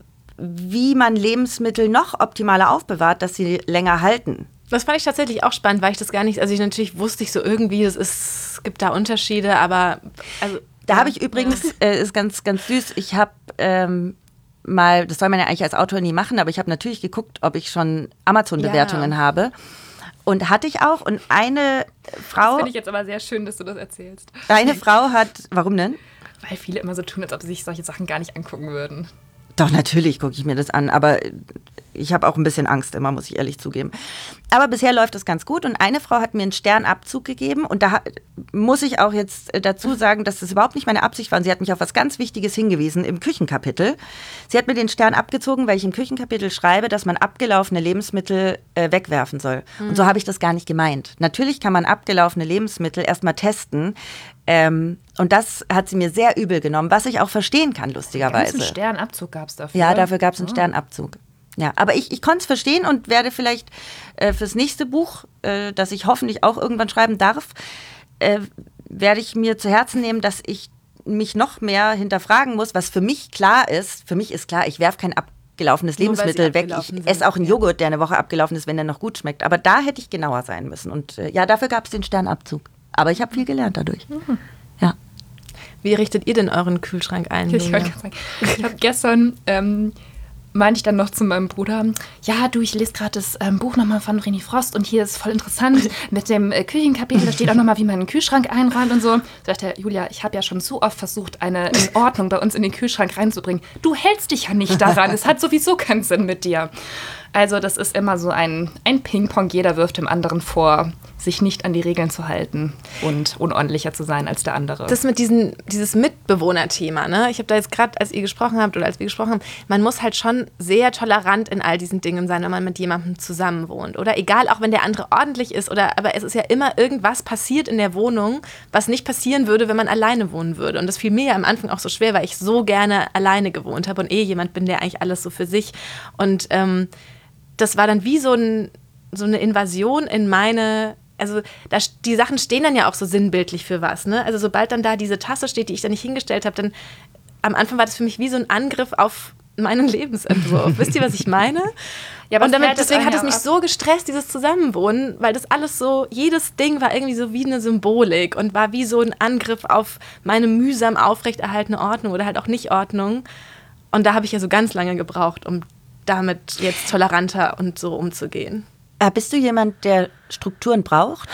wie man Lebensmittel noch optimaler aufbewahrt, dass sie länger halten. Das fand ich tatsächlich auch spannend, weil ich das gar nicht, also ich natürlich wusste ich so irgendwie, es, ist, es gibt da Unterschiede, aber... Also, da habe ich übrigens, äh, ist ganz, ganz süß, ich habe... Ähm, mal, das soll man ja eigentlich als Autor nie machen, aber ich habe natürlich geguckt, ob ich schon Amazon-Bewertungen ja. habe. Und hatte ich auch. Und eine Frau... Das finde ich jetzt aber sehr schön, dass du das erzählst. Eine Frau hat... Warum denn? Weil viele immer so tun, als ob sie sich solche Sachen gar nicht angucken würden. Doch, natürlich gucke ich mir das an. Aber ich habe auch ein bisschen Angst immer, muss ich ehrlich zugeben. Aber bisher läuft es ganz gut. Und eine Frau hat mir einen Sternabzug gegeben. Und da muss ich auch jetzt dazu sagen, dass das überhaupt nicht meine Absicht war. Und sie hat mich auf was ganz Wichtiges hingewiesen im Küchenkapitel. Sie hat mir den Stern abgezogen, weil ich im Küchenkapitel schreibe, dass man abgelaufene Lebensmittel äh, wegwerfen soll. Mhm. Und so habe ich das gar nicht gemeint. Natürlich kann man abgelaufene Lebensmittel erstmal testen. Ähm, und das hat sie mir sehr übel genommen, was ich auch verstehen kann, lustigerweise. Einen Sternabzug gab es dafür? Ja, dafür gab es einen oh. Sternabzug. Ja, aber ich, ich konnte es verstehen und werde vielleicht äh, fürs nächste Buch, äh, das ich hoffentlich auch irgendwann schreiben darf, äh, werde ich mir zu Herzen nehmen, dass ich mich noch mehr hinterfragen muss, was für mich klar ist. Für mich ist klar, ich werfe kein abgelaufenes Lebensmittel weg. Ich esse auch einen Joghurt, der eine Woche abgelaufen ist, wenn der noch gut schmeckt. Aber da hätte ich genauer sein müssen. Und äh, ja, dafür gab es den Sternabzug. Aber ich habe viel gelernt dadurch. Mhm. Ja. Wie richtet ihr denn euren Kühlschrank ein? Ich, ich habe gestern... Ähm, meinte ich dann noch zu meinem Bruder, ja, du, ich lese gerade das ähm, Buch nochmal von Vreni Frost und hier ist voll interessant mit dem äh, Küchenkapitel, da steht auch nochmal, wie man einen Kühlschrank einräumt und so. Da dachte er, Julia, ich habe ja schon so oft versucht, eine in Ordnung bei uns in den Kühlschrank reinzubringen. Du hältst dich ja nicht daran, es hat sowieso keinen Sinn mit dir. Also das ist immer so ein, ein Ping-Pong, jeder wirft dem anderen vor, sich nicht an die Regeln zu halten und unordentlicher zu sein als der andere. Das mit diesen, dieses Mitbewohnerthema, ne? Ich habe da jetzt gerade, als ihr gesprochen habt oder als wir gesprochen haben, man muss halt schon sehr tolerant in all diesen Dingen sein, wenn man mit jemandem zusammen wohnt. Oder egal, auch wenn der andere ordentlich ist, oder, aber es ist ja immer irgendwas passiert in der Wohnung, was nicht passieren würde, wenn man alleine wohnen würde. Und das fiel mir ja am Anfang auch so schwer, weil ich so gerne alleine gewohnt habe und eh jemand bin, der eigentlich alles so für sich. Und ähm, das war dann wie so, ein, so eine Invasion in meine... Also da, die Sachen stehen dann ja auch so sinnbildlich für was, ne? Also sobald dann da diese Tasse steht, die ich da nicht hingestellt habe, dann am Anfang war das für mich wie so ein Angriff auf meinen Lebensentwurf. Wisst ihr, was ich meine? Ja, aber und damit, deswegen hat es mich so gestresst, dieses Zusammenwohnen, weil das alles so, jedes Ding war irgendwie so wie eine Symbolik und war wie so ein Angriff auf meine mühsam aufrechterhaltene Ordnung oder halt auch Nicht-Ordnung. Und da habe ich ja so ganz lange gebraucht, um damit jetzt toleranter und so umzugehen. Bist du jemand, der Strukturen braucht?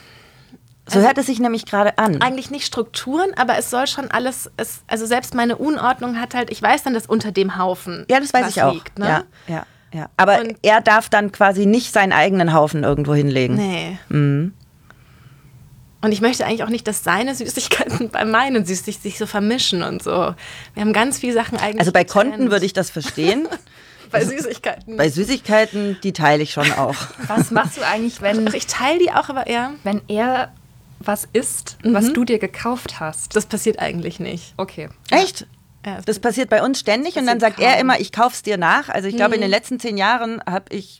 So also, hört es sich nämlich gerade an. Eigentlich nicht Strukturen, aber es soll schon alles, es, also selbst meine Unordnung hat halt, ich weiß dann, dass unter dem Haufen ja, das weiß ich auch. liegt. Ne? Ja, ja, Ja. Aber Und er darf dann quasi nicht seinen eigenen Haufen irgendwo hinlegen. Nee. Mhm. Und ich möchte eigentlich auch nicht, dass seine Süßigkeiten bei meinen Süßigkeiten sich so vermischen und so. Wir haben ganz viele Sachen eigentlich Also bei getrennt. Konten würde ich das verstehen. Bei Süßigkeiten. Bei Süßigkeiten, die teile ich schon auch. Was machst du eigentlich, wenn, Ach, ich teile die auch, aber ja, wenn er was isst, was du dir gekauft hast? das passiert eigentlich nicht. Okay. Echt? Ja, das Das passiert bei uns ständig und dann passiert sagt er kaum. immer, ich kauf's dir nach. Also ich glaube, in den letzten zehn Jahren habe ich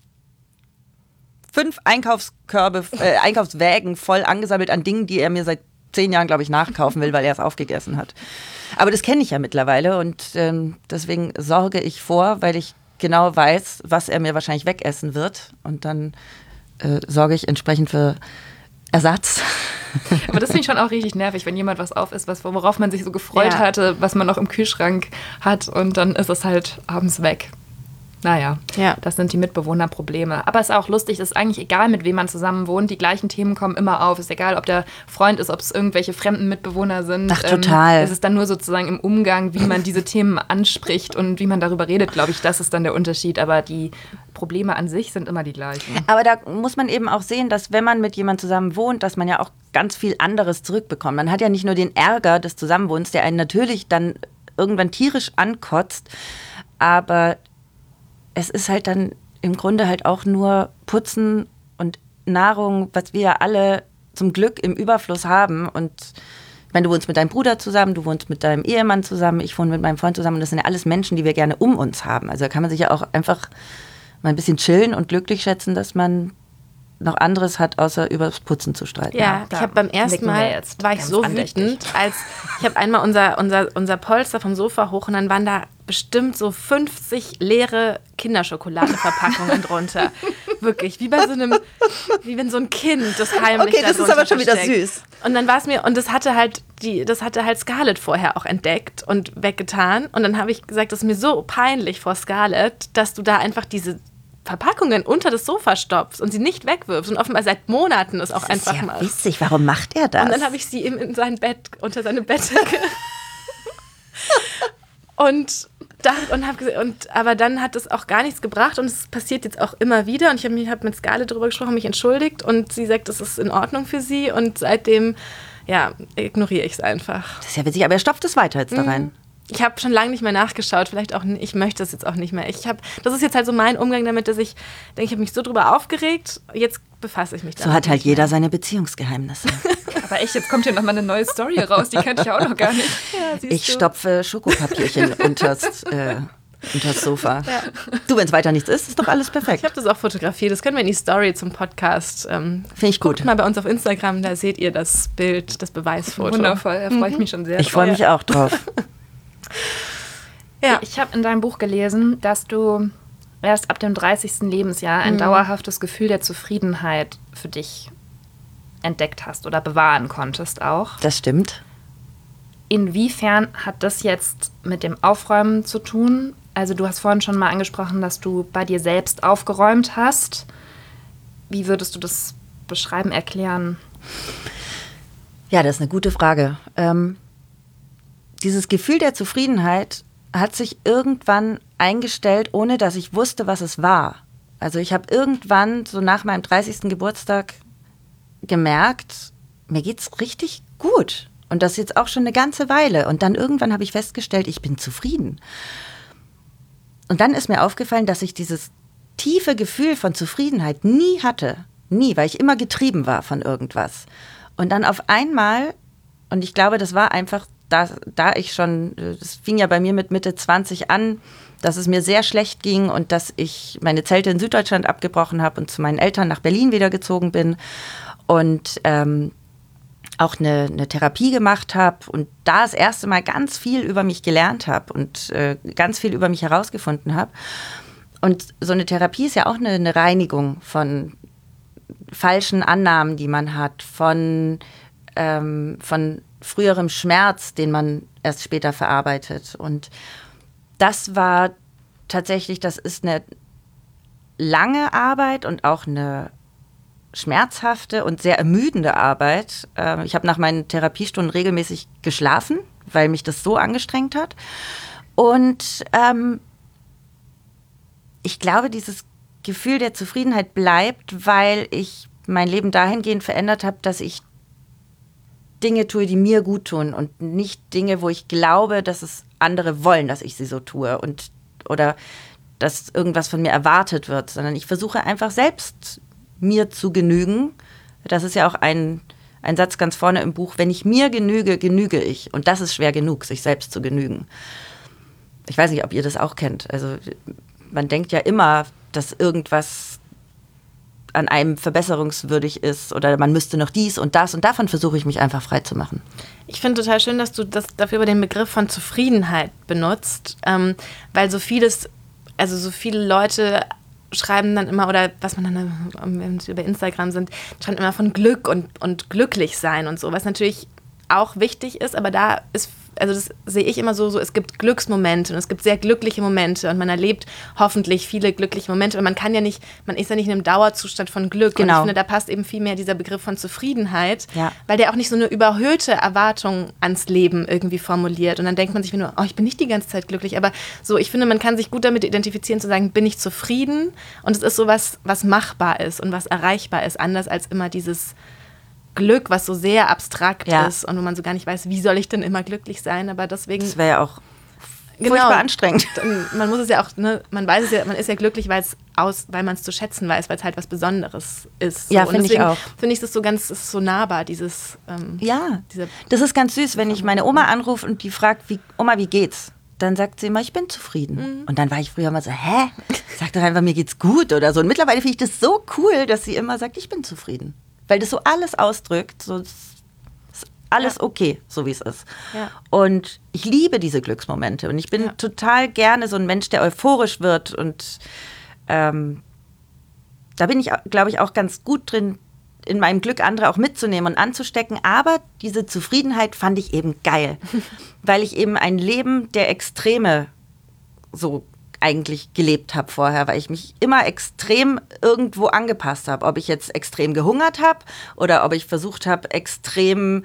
fünf Einkaufskörbe, äh, Einkaufswägen voll angesammelt an Dingen, die er mir seit zehn Jahren, glaube ich, nachkaufen will, weil er es aufgegessen hat. Aber das kenne ich ja mittlerweile und ähm, deswegen sorge ich vor, weil ich genau weiß, was er mir wahrscheinlich wegessen wird. Und dann äh, sorge ich entsprechend für Ersatz. Aber das finde ich schon auch richtig nervig, wenn jemand was auf ist, was, worauf man sich so gefreut Ja. hatte, was man noch im Kühlschrank hat und dann ist es halt abends weg. Naja, Ja. das sind die Mitbewohnerprobleme. Aber es ist auch lustig, es ist eigentlich egal, mit wem man zusammen wohnt. Die gleichen Themen kommen immer auf. Es ist egal, ob der Freund ist, ob es irgendwelche fremden Mitbewohner sind. Ach, total. Ähm, es ist dann nur sozusagen im Umgang, wie man diese Themen anspricht und wie man darüber redet, glaube ich. Das ist dann der Unterschied. Aber die Probleme an sich sind immer die gleichen. Aber da muss man eben auch sehen, dass wenn man mit jemandem zusammen wohnt, dass man ja auch ganz viel anderes zurückbekommt. Man hat ja nicht nur den Ärger des Zusammenwohnens, der einen natürlich dann irgendwann tierisch ankotzt, aber es ist halt dann im Grunde halt auch nur Putzen und Nahrung, was wir ja alle zum Glück im Überfluss haben. Und ich meine, du wohnst mit deinem Bruder zusammen, du wohnst mit deinem Ehemann zusammen, ich wohne mit meinem Freund zusammen. Und das sind ja alles Menschen, die wir gerne um uns haben. Also da kann man sich ja auch einfach mal ein bisschen chillen und glücklich schätzen, dass man noch anderes hat, außer über das Putzen zu streiten. Ja, da ich habe beim ersten nicken wir Mal, jetzt war ich ganz so andächtig. wütend, als ich habe einmal unser, unser, unser Polster vom Sofa hoch und dann waren da bestimmt so fünfzig leere Kinderschokoladenverpackungen drunter. Wirklich, wie bei so einem, wie wenn so ein Kind das heimlich Okay, da das ist drunter aber schon wieder versteckt. süß. Und dann war es mir, und das hatte halt die, das hatte halt Scarlett vorher auch entdeckt und weggetan. Und dann habe ich gesagt, das ist mir so peinlich vor Scarlett, dass du da einfach diese Verpackungen unter das Sofa stopfst und sie nicht wegwirfst und offenbar seit Monaten es auch Das einfach ist ja machst. witzig, warum macht er das? Und dann habe ich sie ihm in sein Bett, unter seine Bettdecke. und dann, und hab gesagt, und, aber dann hat es auch gar nichts gebracht und es passiert jetzt auch immer wieder. Und ich habe hab mit Scarlett darüber gesprochen, mich entschuldigt und sie sagt, das ist in Ordnung für sie. Und seitdem, ja, ignoriere ich es einfach. Das ist ja witzig, aber er stopft es weiter jetzt da rein. Ich habe schon lange nicht mehr nachgeschaut, vielleicht auch, ich möchte es jetzt auch nicht mehr. Ich hab, das ist jetzt halt so mein Umgang damit, dass ich denke, ich habe mich so drüber aufgeregt, jetzt befasse ich mich damit. So hat halt nicht jeder mehr. seine Beziehungsgeheimnisse. Aber echt, jetzt kommt hier nochmal eine neue Story raus, die kannte ich ja auch noch gar nicht. Ja, siehst Ich du. stopfe Schokopapierchen unters, äh, unters Sofa. Ja. Du, wenn es weiter nichts ist, ist doch alles Ich perfekt. habe das auch fotografiert. Das können wir in die Story zum Podcast. Ähm, Finde ich gut. Guckt mal bei uns auf Instagram, da seht ihr das Bild, das Beweisfoto. Wundervoll, da freue ich mich schon sehr. Ich freue mich auch drauf. Ja. Ich habe in deinem Buch gelesen, dass du erst ab dem dreißigsten Lebensjahr ein dauerhaftes Gefühl der Zufriedenheit für dich entdeckt hast oder bewahren konntest auch. Das stimmt. Inwiefern hat das jetzt mit dem Aufräumen zu tun? Also du hast vorhin schon mal angesprochen, dass du bei dir selbst aufgeräumt hast. Wie würdest du das beschreiben, erklären? Ja, das ist eine gute Frage. Ähm, dieses Gefühl der Zufriedenheit hat sich irgendwann eingestellt, ohne dass ich wusste, was es war. Also ich habe irgendwann, so nach meinem dreißigsten Geburtstag, gemerkt, mir geht's richtig gut. Und das jetzt auch schon eine ganze Weile. Und dann irgendwann habe ich festgestellt, ich bin zufrieden. Und dann ist mir aufgefallen, dass ich dieses tiefe Gefühl von Zufriedenheit nie hatte. Nie, weil ich immer getrieben war von irgendwas. Und dann auf einmal, und ich glaube, das war einfach, da, da ich schon, das fing ja bei mir mit Mitte zwanzig an, dass es mir sehr schlecht ging und dass ich meine Zelte in Süddeutschland abgebrochen habe und zu meinen Eltern nach Berlin wieder gezogen bin und ähm, auch eine, eine Therapie gemacht habe und da das erste Mal ganz viel über mich gelernt habe und äh, ganz viel über mich herausgefunden habe. Und so eine Therapie ist ja auch eine, eine Reinigung von falschen Annahmen, die man hat, von, ähm, von früherem Schmerz, den man erst später verarbeitet. Und das war tatsächlich, das ist eine lange Arbeit und auch eine schmerzhafte und sehr ermüdende Arbeit. Ähm, ich habe nach meinen Therapiestunden regelmäßig geschlafen, weil mich das so angestrengt hat. Und ähm, ich glaube, dieses Gefühl der Zufriedenheit bleibt, weil ich mein Leben dahingehend verändert habe, dass ich Dinge tue, die mir gut tun und nicht Dinge, wo ich glaube, dass es andere wollen, dass ich sie so tue und oder dass irgendwas von mir erwartet wird, sondern ich versuche einfach selbst mir zu genügen. Das ist ja auch ein, ein Satz ganz vorne im Buch, wenn ich mir genüge, genüge ich. Und das ist schwer genug, sich selbst zu genügen. Ich weiß nicht, ob ihr das auch kennt. Also man denkt ja immer, dass irgendwas an einem verbesserungswürdig ist oder man müsste noch dies und das und davon versuche ich mich einfach frei zu machen. Ich finde total schön, dass du das dafür über den Begriff von Zufriedenheit benutzt, ähm, weil so vieles, also so viele Leute schreiben dann immer, oder was man dann, wenn sie über Instagram sind, schreiben immer von Glück und, und glücklich sein und so, was natürlich auch wichtig ist, aber da ist, also das sehe ich immer so, so, es gibt Glücksmomente und es gibt sehr glückliche Momente und man erlebt hoffentlich viele glückliche Momente und man kann ja nicht, man ist ja nicht in einem Dauerzustand von Glück. Genau. Und ich finde, da passt eben viel mehr dieser Begriff von Zufriedenheit, ja. weil der auch nicht so eine überhöhte Erwartung ans Leben irgendwie formuliert und dann denkt man sich nur, oh, ich bin nicht die ganze Zeit glücklich, aber so, ich finde, man kann sich gut damit identifizieren, zu sagen, bin ich zufrieden, und es ist so was, was machbar ist und was erreichbar ist, anders als immer dieses Glück, was so sehr abstrakt ja. ist und wo man so gar nicht weiß, wie soll ich denn immer glücklich sein, aber deswegen... Das wäre ja auch genau, furchtbar anstrengend. Man muss es ja auch, ne, man weiß es ja, man ist ja glücklich, weil es aus, weil man es zu schätzen weiß, weil es halt was Besonderes ist. So. Ja, finde ich auch. Finde ich das so ganz, ist so nahbar, dieses... Ähm, ja, das ist ganz süß, wenn ich meine Oma anrufe und die fragt, wie, Oma, wie geht's? Dann sagt sie immer, ich bin zufrieden. Mhm. Und dann war ich früher immer so, hä? Sag doch einfach, mir geht's gut oder so. Und mittlerweile finde ich das so cool, dass sie immer sagt, ich bin zufrieden. Weil das so alles ausdrückt, so ist alles ja. okay, so wie es ist. Ja. Und ich liebe diese Glücksmomente. Und ich bin ja. total gerne so ein Mensch, der euphorisch wird. Und ähm, da bin ich, glaube ich, auch ganz gut drin, in meinem Glück andere auch mitzunehmen und anzustecken. Aber diese Zufriedenheit fand ich eben geil. Weil ich eben ein Leben der Extreme so eigentlich gelebt habe vorher, weil ich mich immer extrem irgendwo angepasst habe. Ob ich jetzt extrem gehungert habe oder ob ich versucht habe, extrem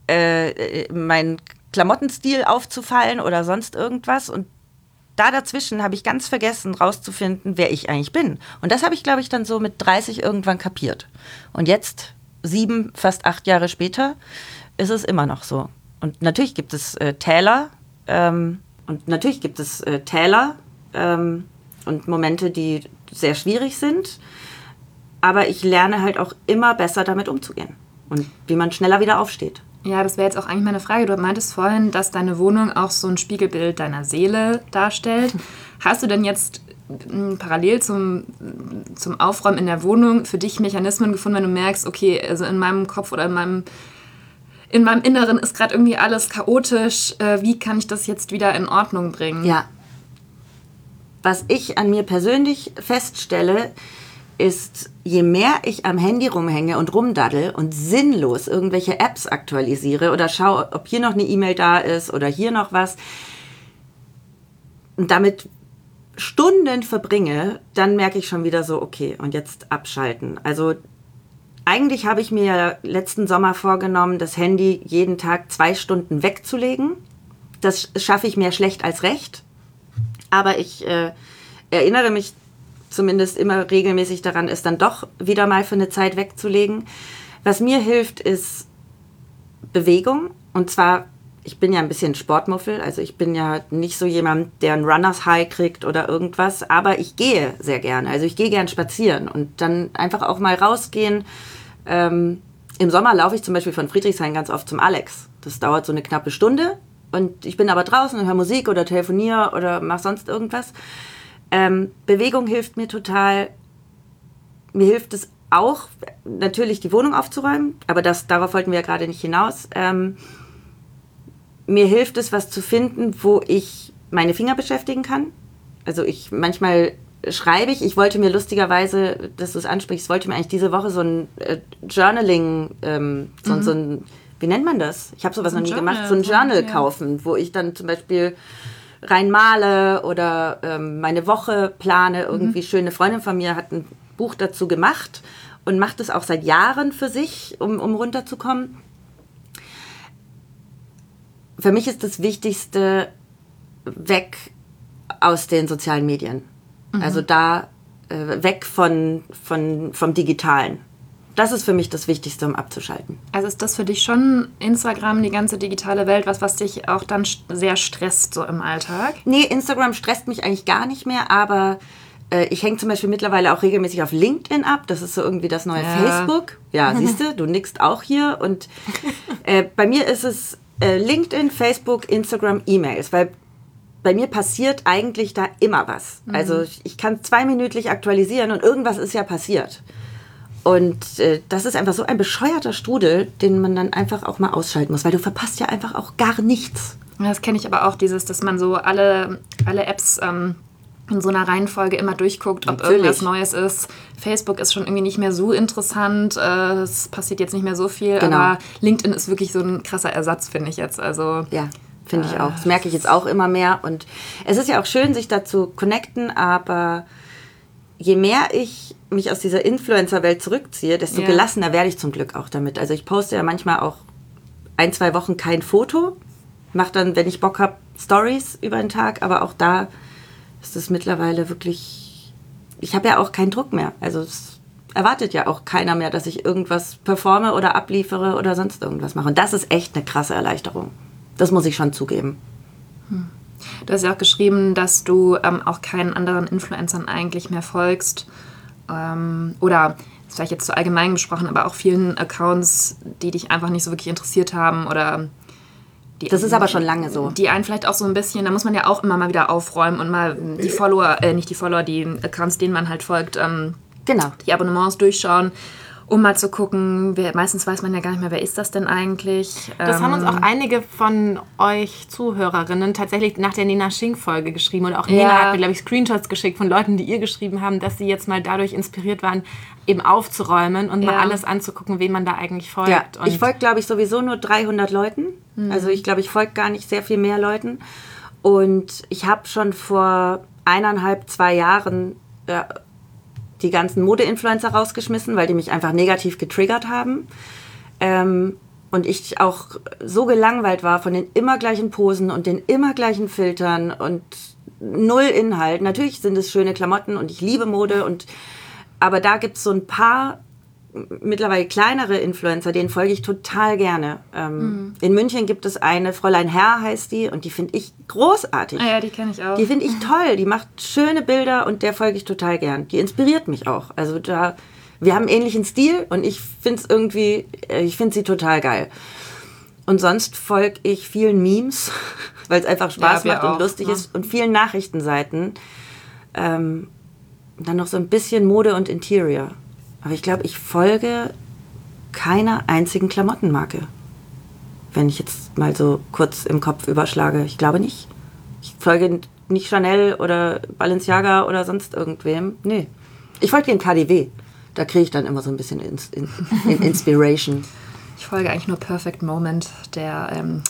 äh, meinen Klamottenstil aufzufallen oder sonst irgendwas. Und da dazwischen habe ich ganz vergessen, rauszufinden, wer ich eigentlich bin. Und das habe ich, glaube ich, dann so mit dreißig irgendwann kapiert. Und jetzt, sieben, fast acht Jahre später, ist es immer noch so. Und natürlich gibt es äh, Täler, ähm, und natürlich gibt es äh, Täler, Ähm, und Momente, die sehr schwierig sind. Aber ich lerne halt auch immer besser damit umzugehen und wie man schneller wieder aufsteht. Ja, das wäre jetzt auch eigentlich meine Frage. Du meintest vorhin, dass deine Wohnung auch so ein Spiegelbild deiner Seele darstellt. Hast du denn jetzt m, parallel zum, zum Aufräumen in der Wohnung für dich Mechanismen gefunden, wenn du merkst, okay, also in meinem Kopf oder in meinem in meinem Inneren ist gerade irgendwie alles chaotisch. Äh, wie kann ich das jetzt wieder in Ordnung bringen? Ja. Was ich an mir persönlich feststelle, ist, je mehr ich am Handy rumhänge und rumdaddel und sinnlos irgendwelche Apps aktualisiere oder schaue, ob hier noch eine E-Mail da ist oder hier noch was, und damit Stunden verbringe, dann merke ich schon wieder so, okay, und jetzt abschalten. Also eigentlich habe ich mir ja letzten Sommer vorgenommen, das Handy jeden Tag zwei Stunden wegzulegen. Das schaffe ich mehr schlecht als recht. Aber ich äh, erinnere mich zumindest immer regelmäßig daran, es dann doch wieder mal für eine Zeit wegzulegen. Was mir hilft, ist Bewegung. Und zwar, ich bin ja ein bisschen Sportmuffel, also ich bin ja nicht so jemand, der einen Runners High kriegt oder irgendwas, aber ich gehe sehr gerne. Also ich gehe gern spazieren und dann einfach auch mal rausgehen. Ähm, im Sommer laufe ich zum Beispiel von Friedrichshain ganz oft zum Alex. Das dauert so eine knappe Stunde. Und ich bin aber draußen und höre Musik oder telefoniere oder mache sonst irgendwas. Ähm, Bewegung hilft mir total. Mir hilft es auch, natürlich die Wohnung aufzuräumen, aber das, darauf wollten wir ja gerade nicht hinaus. Ähm, mir hilft es, was zu finden, wo ich meine Finger beschäftigen kann. Also ich manchmal schreibe ich, ich wollte mir lustigerweise, dass du es ansprichst, wollte mir eigentlich diese Woche so ein äh, Journaling, ähm, so, mhm. so ein wie nennt man das? Ich habe sowas noch nie Journal, gemacht. So ein Journal ja. kaufen, wo ich dann zum Beispiel rein male oder ähm, meine Woche plane. Irgendwie mhm. schöne Freundin von mir hat ein Buch dazu gemacht und macht es auch seit Jahren für sich, um, um runterzukommen. Für mich ist das Wichtigste weg aus den sozialen Medien. Mhm. Also da äh, weg von, von, vom Digitalen. Das ist für mich das Wichtigste, um abzuschalten. Also ist das für dich schon Instagram, die ganze digitale Welt, was, was dich auch dann sehr stresst so im Alltag? Nee, Instagram stresst mich eigentlich gar nicht mehr, aber äh, ich hänge zum Beispiel mittlerweile auch regelmäßig auf LinkedIn ab. Das ist so irgendwie das neue ja. Facebook. Ja, siehst du, du nickst auch hier. Und äh, bei mir ist es äh, LinkedIn, Facebook, Instagram, E-Mails, weil bei mir passiert eigentlich da immer was. Mhm. Also ich, ich kann zweiminütlich aktualisieren und irgendwas ist ja passiert. Und äh, das ist einfach so ein bescheuerter Strudel, den man dann einfach auch mal ausschalten muss, weil du verpasst ja einfach auch gar nichts. Das kenne ich aber auch, dieses, dass man so alle, alle Apps ähm, in so einer Reihenfolge immer durchguckt, ob Natürlich. irgendwas Neues ist. Facebook ist schon irgendwie nicht mehr so interessant, äh, es passiert jetzt nicht mehr so viel, genau. aber LinkedIn ist wirklich so ein krasser Ersatz, finde ich jetzt. Also, ja, finde ich auch. Das merke ich jetzt auch immer mehr. Und es ist ja auch schön, sich da zu connecten, aber je mehr ich mich aus dieser Influencer-Welt zurückziehe, desto yeah. gelassener werde ich zum Glück auch damit. Also ich poste ja manchmal auch ein, zwei Wochen kein Foto, mache dann, wenn ich Bock habe, Stories über den Tag, aber auch da ist es mittlerweile wirklich, ich habe ja auch keinen Druck mehr. Also es erwartet ja auch keiner mehr, dass ich irgendwas performe oder abliefere oder sonst irgendwas mache. Und das ist echt eine krasse Erleichterung. Das muss ich schon zugeben. Hm. Du hast ja auch geschrieben, dass du ähm, auch keinen anderen Influencern eigentlich mehr folgst. Ähm, oder, das ist vielleicht jetzt zu allgemein gesprochen, aber auch vielen Accounts, die dich einfach nicht so wirklich interessiert haben oder die, das ist aber schon lange so. Die einen vielleicht auch so ein bisschen, da muss man ja auch immer mal wieder aufräumen und mal die Follower, äh, nicht die Follower, die Accounts, denen man halt folgt, ähm, genau. die Abonnements durchschauen. Um mal zu gucken, wer, meistens weiß man ja gar nicht mehr, wer ist das denn eigentlich? Das ähm, haben uns auch einige von euch Zuhörerinnen tatsächlich nach der Nina Schink-Folge geschrieben. Und auch Nina ja. hat mir, glaube ich, Screenshots geschickt von Leuten, die ihr geschrieben haben, dass sie jetzt mal dadurch inspiriert waren, eben aufzuräumen und ja. mal alles anzugucken, wem man da eigentlich folgt. Ja, und ich folge, glaube ich, sowieso nur dreihundert Leuten. Mhm. Also ich glaube, ich folge gar nicht sehr viel mehr Leuten. Und ich habe schon vor eineinhalb, zwei Jahren ja, die ganzen Mode-Influencer rausgeschmissen, weil die mich einfach negativ getriggert haben. Ähm, und ich auch so gelangweilt war von den immer gleichen Posen und den immer gleichen Filtern und null Inhalt. Natürlich sind es schöne Klamotten und ich liebe Mode, und aber da gibt es so ein paar mittlerweile kleinere Influencer, denen folge ich total gerne. Ähm, mhm. In München gibt es eine, Fräulein Herr heißt die, und die finde ich großartig. Ah ja, die kenne ich auch. Die finde ich toll, die macht schöne Bilder und der folge ich total gern. Die inspiriert mich auch. Also da, wir haben einen ähnlichen Stil und ich finde es irgendwie, ich finde sie total geil. Und sonst folge ich vielen Memes, weil es einfach Spaß ja, macht und auch, lustig ne? ist, und vielen Nachrichtenseiten. Ähm, dann noch so ein bisschen Mode und Interior. Aber ich glaube, ich folge keiner einzigen Klamottenmarke. Wenn ich jetzt mal so kurz im Kopf überschlage. Ich glaube nicht. Ich folge nicht Chanel oder Balenciaga oder sonst irgendwem. Nee. Ich folge den K D W. Da kriege ich dann immer so ein bisschen in, in, in Inspiration. Ich folge eigentlich nur Perfect Moment, der ähm,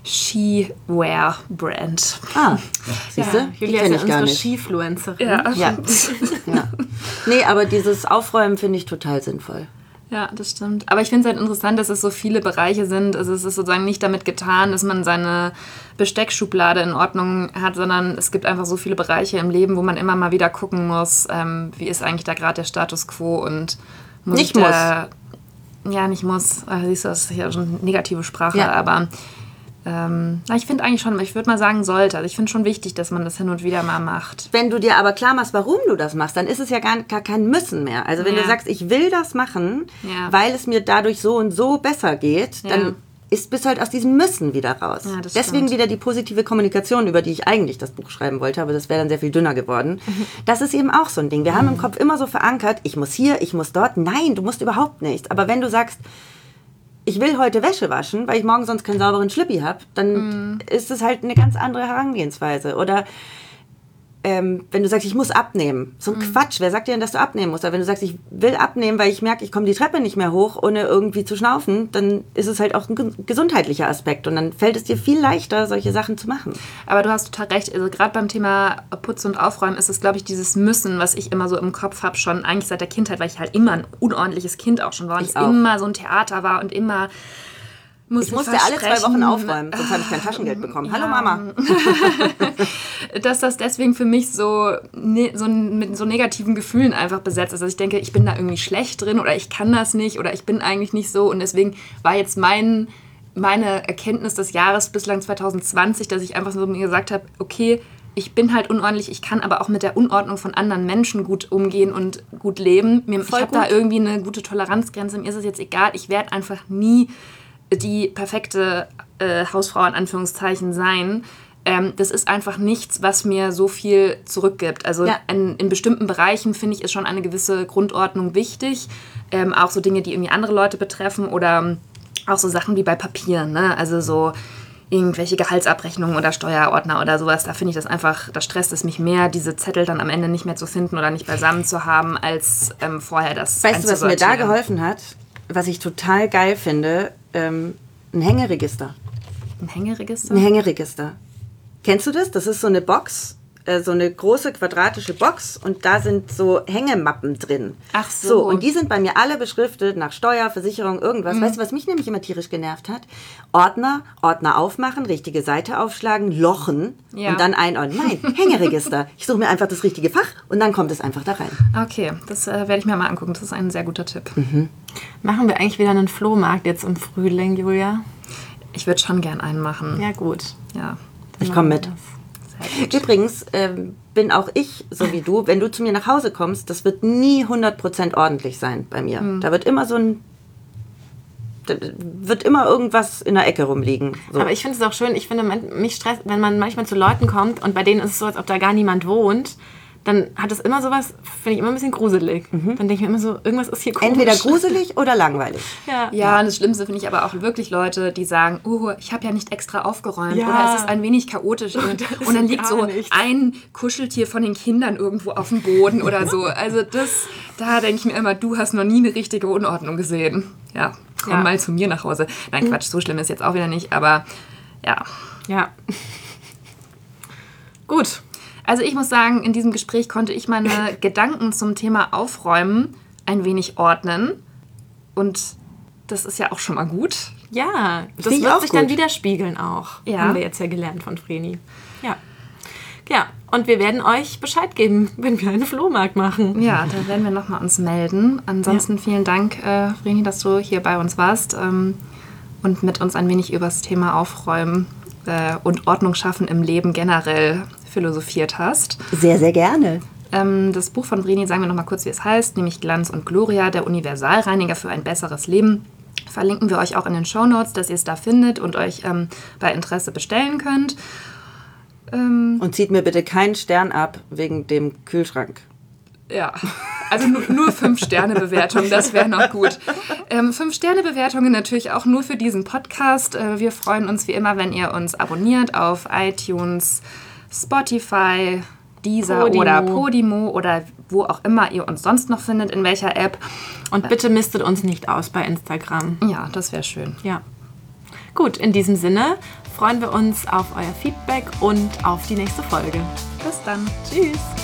Ski-Wear-Brand. Ah, siehst du? Ja, Julia ist ja unsere Skifluencerin. Ja. Ja. ja. Nee, aber dieses Aufräumen finde ich total sinnvoll. Ja, das stimmt. Aber ich finde es halt interessant, dass es so viele Bereiche sind. Also es ist sozusagen nicht damit getan, dass man seine Besteckschublade in Ordnung hat, sondern es gibt einfach so viele Bereiche im Leben, wo man immer mal wieder gucken muss, ähm, wie ist eigentlich da gerade der Status quo, und muss nicht ich da, muss. Ja, nicht muss. Ach, siehst du, das ist ja schon negative Sprache, ja. aber ähm, na, ich finde eigentlich schon, ich würde mal sagen, sollte. Also ich finde schon wichtig, dass man das hin und wieder mal macht. Wenn du dir aber klar machst, warum du das machst, dann ist es ja gar, gar kein Müssen mehr. Also wenn ja. du sagst, ich will das machen, ja. weil es mir dadurch so und so besser geht, ja. dann ist, bist du halt aus diesem Müssen wieder raus. Ja, Deswegen stimmt. wieder die positive Kommunikation, über die ich eigentlich das Buch schreiben wollte, aber das wäre dann sehr viel dünner geworden. Mhm. Das ist eben auch so ein Ding. Wir mhm. haben im Kopf immer so verankert, ich muss hier, ich muss dort. Nein, du musst überhaupt nichts. Aber wenn du sagst, ich will heute Wäsche waschen, weil ich morgen sonst keinen sauberen Schlippi habe, dann mm. ist es halt eine ganz andere Herangehensweise. Oder ähm, wenn du sagst, ich muss abnehmen. So ein mm. Quatsch. Wer sagt dir denn, dass du abnehmen musst? Oder wenn du sagst, ich will abnehmen, weil ich merke, ich komme die Treppe nicht mehr hoch, ohne irgendwie zu schnaufen, dann ist es halt auch ein gesundheitlicher Aspekt. Und dann fällt es dir viel leichter, solche Sachen zu machen. Aber du hast total recht. Also gerade beim Thema Putzen und Aufräumen ist es, glaube ich, dieses Müssen, was ich immer so im Kopf habe, schon eigentlich seit der Kindheit, weil ich halt immer ein unordentliches Kind auch schon war. Und es immer so ein Theater war und immer Muss ich musste alle zwei Wochen aufräumen, sonst habe ich kein Taschengeld bekommen. Ja. Hallo Mama. Dass das deswegen für mich so, ne, so mit so negativen Gefühlen einfach besetzt ist. Also ich denke, ich bin da irgendwie schlecht drin oder ich kann das nicht oder ich bin eigentlich nicht so. Und deswegen war jetzt mein, meine Erkenntnis des Jahres bislang zwanzig zwanzig, dass ich einfach so mir gesagt habe, okay, ich bin halt unordentlich, ich kann aber auch mit der Unordnung von anderen Menschen gut umgehen und gut leben. Mir, ich habe da irgendwie eine gute Toleranzgrenze. Mir ist es jetzt egal, ich werde einfach nie die perfekte äh, Hausfrau in Anführungszeichen sein. Ähm, das ist einfach nichts, was mir so viel zurückgibt. Also ja. in, in bestimmten Bereichen, finde ich, ist schon eine gewisse Grundordnung wichtig. Ähm, auch so Dinge, die irgendwie andere Leute betreffen oder auch so Sachen wie bei Papieren. Ne? Also so irgendwelche Gehaltsabrechnungen oder Steuerordner oder sowas. Da finde ich das einfach, da stresst es mich mehr, diese Zettel dann am Ende nicht mehr zu finden oder nicht beisammen zu haben, als ähm, vorher das Weißt du, was mir da geholfen hat? Was ich total geil finde, ähm, ein Hängeregister. Ein Hängeregister? Ein Hängeregister. Kennst du das? Das ist so eine Box, äh, so eine große quadratische Box und da sind so Hängemappen drin. Ach so. So, und die sind bei mir alle beschriftet nach Steuer, Versicherung, irgendwas. Mhm. Weißt du, was mich nämlich immer tierisch genervt hat? Ordner, Ordner aufmachen, richtige Seite aufschlagen, lochen ja. und dann einordnen. Nein, Hängeregister. Ich suche mir einfach das richtige Fach und dann kommt es einfach da rein. Okay, das äh, werde ich mir mal angucken. Das ist ein sehr guter Tipp. Mhm. Machen wir eigentlich wieder einen Flohmarkt jetzt im Frühling, Julia? Ich würde schon gern einen machen. Ja, gut. Ja. Ich komme mit. Übrigens ähm, bin auch ich, so wie du, wenn du zu mir nach Hause kommst, das wird nie hundert Prozent ordentlich sein bei mir. Mhm. Da wird immer so ein, da wird immer irgendwas in der Ecke rumliegen. So. Aber ich finde es auch schön, ich finde, mich stresst, wenn man manchmal zu Leuten kommt und bei denen ist es so, als ob da gar niemand wohnt, dann hat es immer sowas, finde ich immer ein bisschen gruselig. Mhm. Dann denke ich mir immer so, irgendwas ist hier komisch. Entweder gruselig oder langweilig. Ja, ja, und das Schlimmste finde ich aber auch wirklich Leute, die sagen, oh, ich habe ja nicht extra aufgeräumt ja. oder es ist ein wenig chaotisch. Und, und dann liegt so nichts. ein Kuscheltier von den Kindern irgendwo auf dem Boden oder so. Also das, da denke ich mir immer, du hast noch nie eine richtige Unordnung gesehen. Ja, komm ja. mal zu mir nach Hause. Nein, Quatsch, so schlimm ist jetzt auch wieder nicht, aber ja. Ja. Gut. Also ich muss sagen, in diesem Gespräch konnte ich meine Gedanken zum Thema Aufräumen ein wenig ordnen. Und das ist ja auch schon mal gut. Ja, das wird sich gut. Dann widerspiegeln auch. Ja. Haben wir jetzt ja gelernt von Vreni. Ja. Ja, und wir werden euch Bescheid geben, wenn wir einen Flohmarkt machen. Ja, da werden wir nochmal uns melden. Ansonsten ja. vielen Dank, äh, Vreni, dass du hier bei uns warst ähm, und mit uns ein wenig über das Thema Aufräumen äh, und Ordnung schaffen im Leben generell philosophiert hast. Sehr, sehr gerne. Ähm, das Buch von Vreni, sagen wir noch mal kurz, wie es heißt, nämlich Glanz und Gloria, der Universalreiniger für ein besseres Leben. Verlinken wir euch auch in den Shownotes, dass ihr es da findet und euch ähm, bei Interesse bestellen könnt. Ähm, und zieht mir bitte keinen Stern ab wegen dem Kühlschrank. Ja, also nur, nur fünf-Sterne-Bewertungen, das wäre noch gut. Ähm, Fünf-Sterne-Bewertungen natürlich auch nur für diesen Podcast. Äh, wir freuen uns wie immer, wenn ihr uns abonniert auf iTunes, Spotify, Deezer Podimo. oder Podimo oder wo auch immer ihr uns sonst noch findet, in welcher App. Und bitte mistet uns nicht aus bei Instagram. Ja, das wäre schön. Ja. Gut, in diesem Sinne freuen wir uns auf euer Feedback und auf die nächste Folge. Bis dann. Tschüss.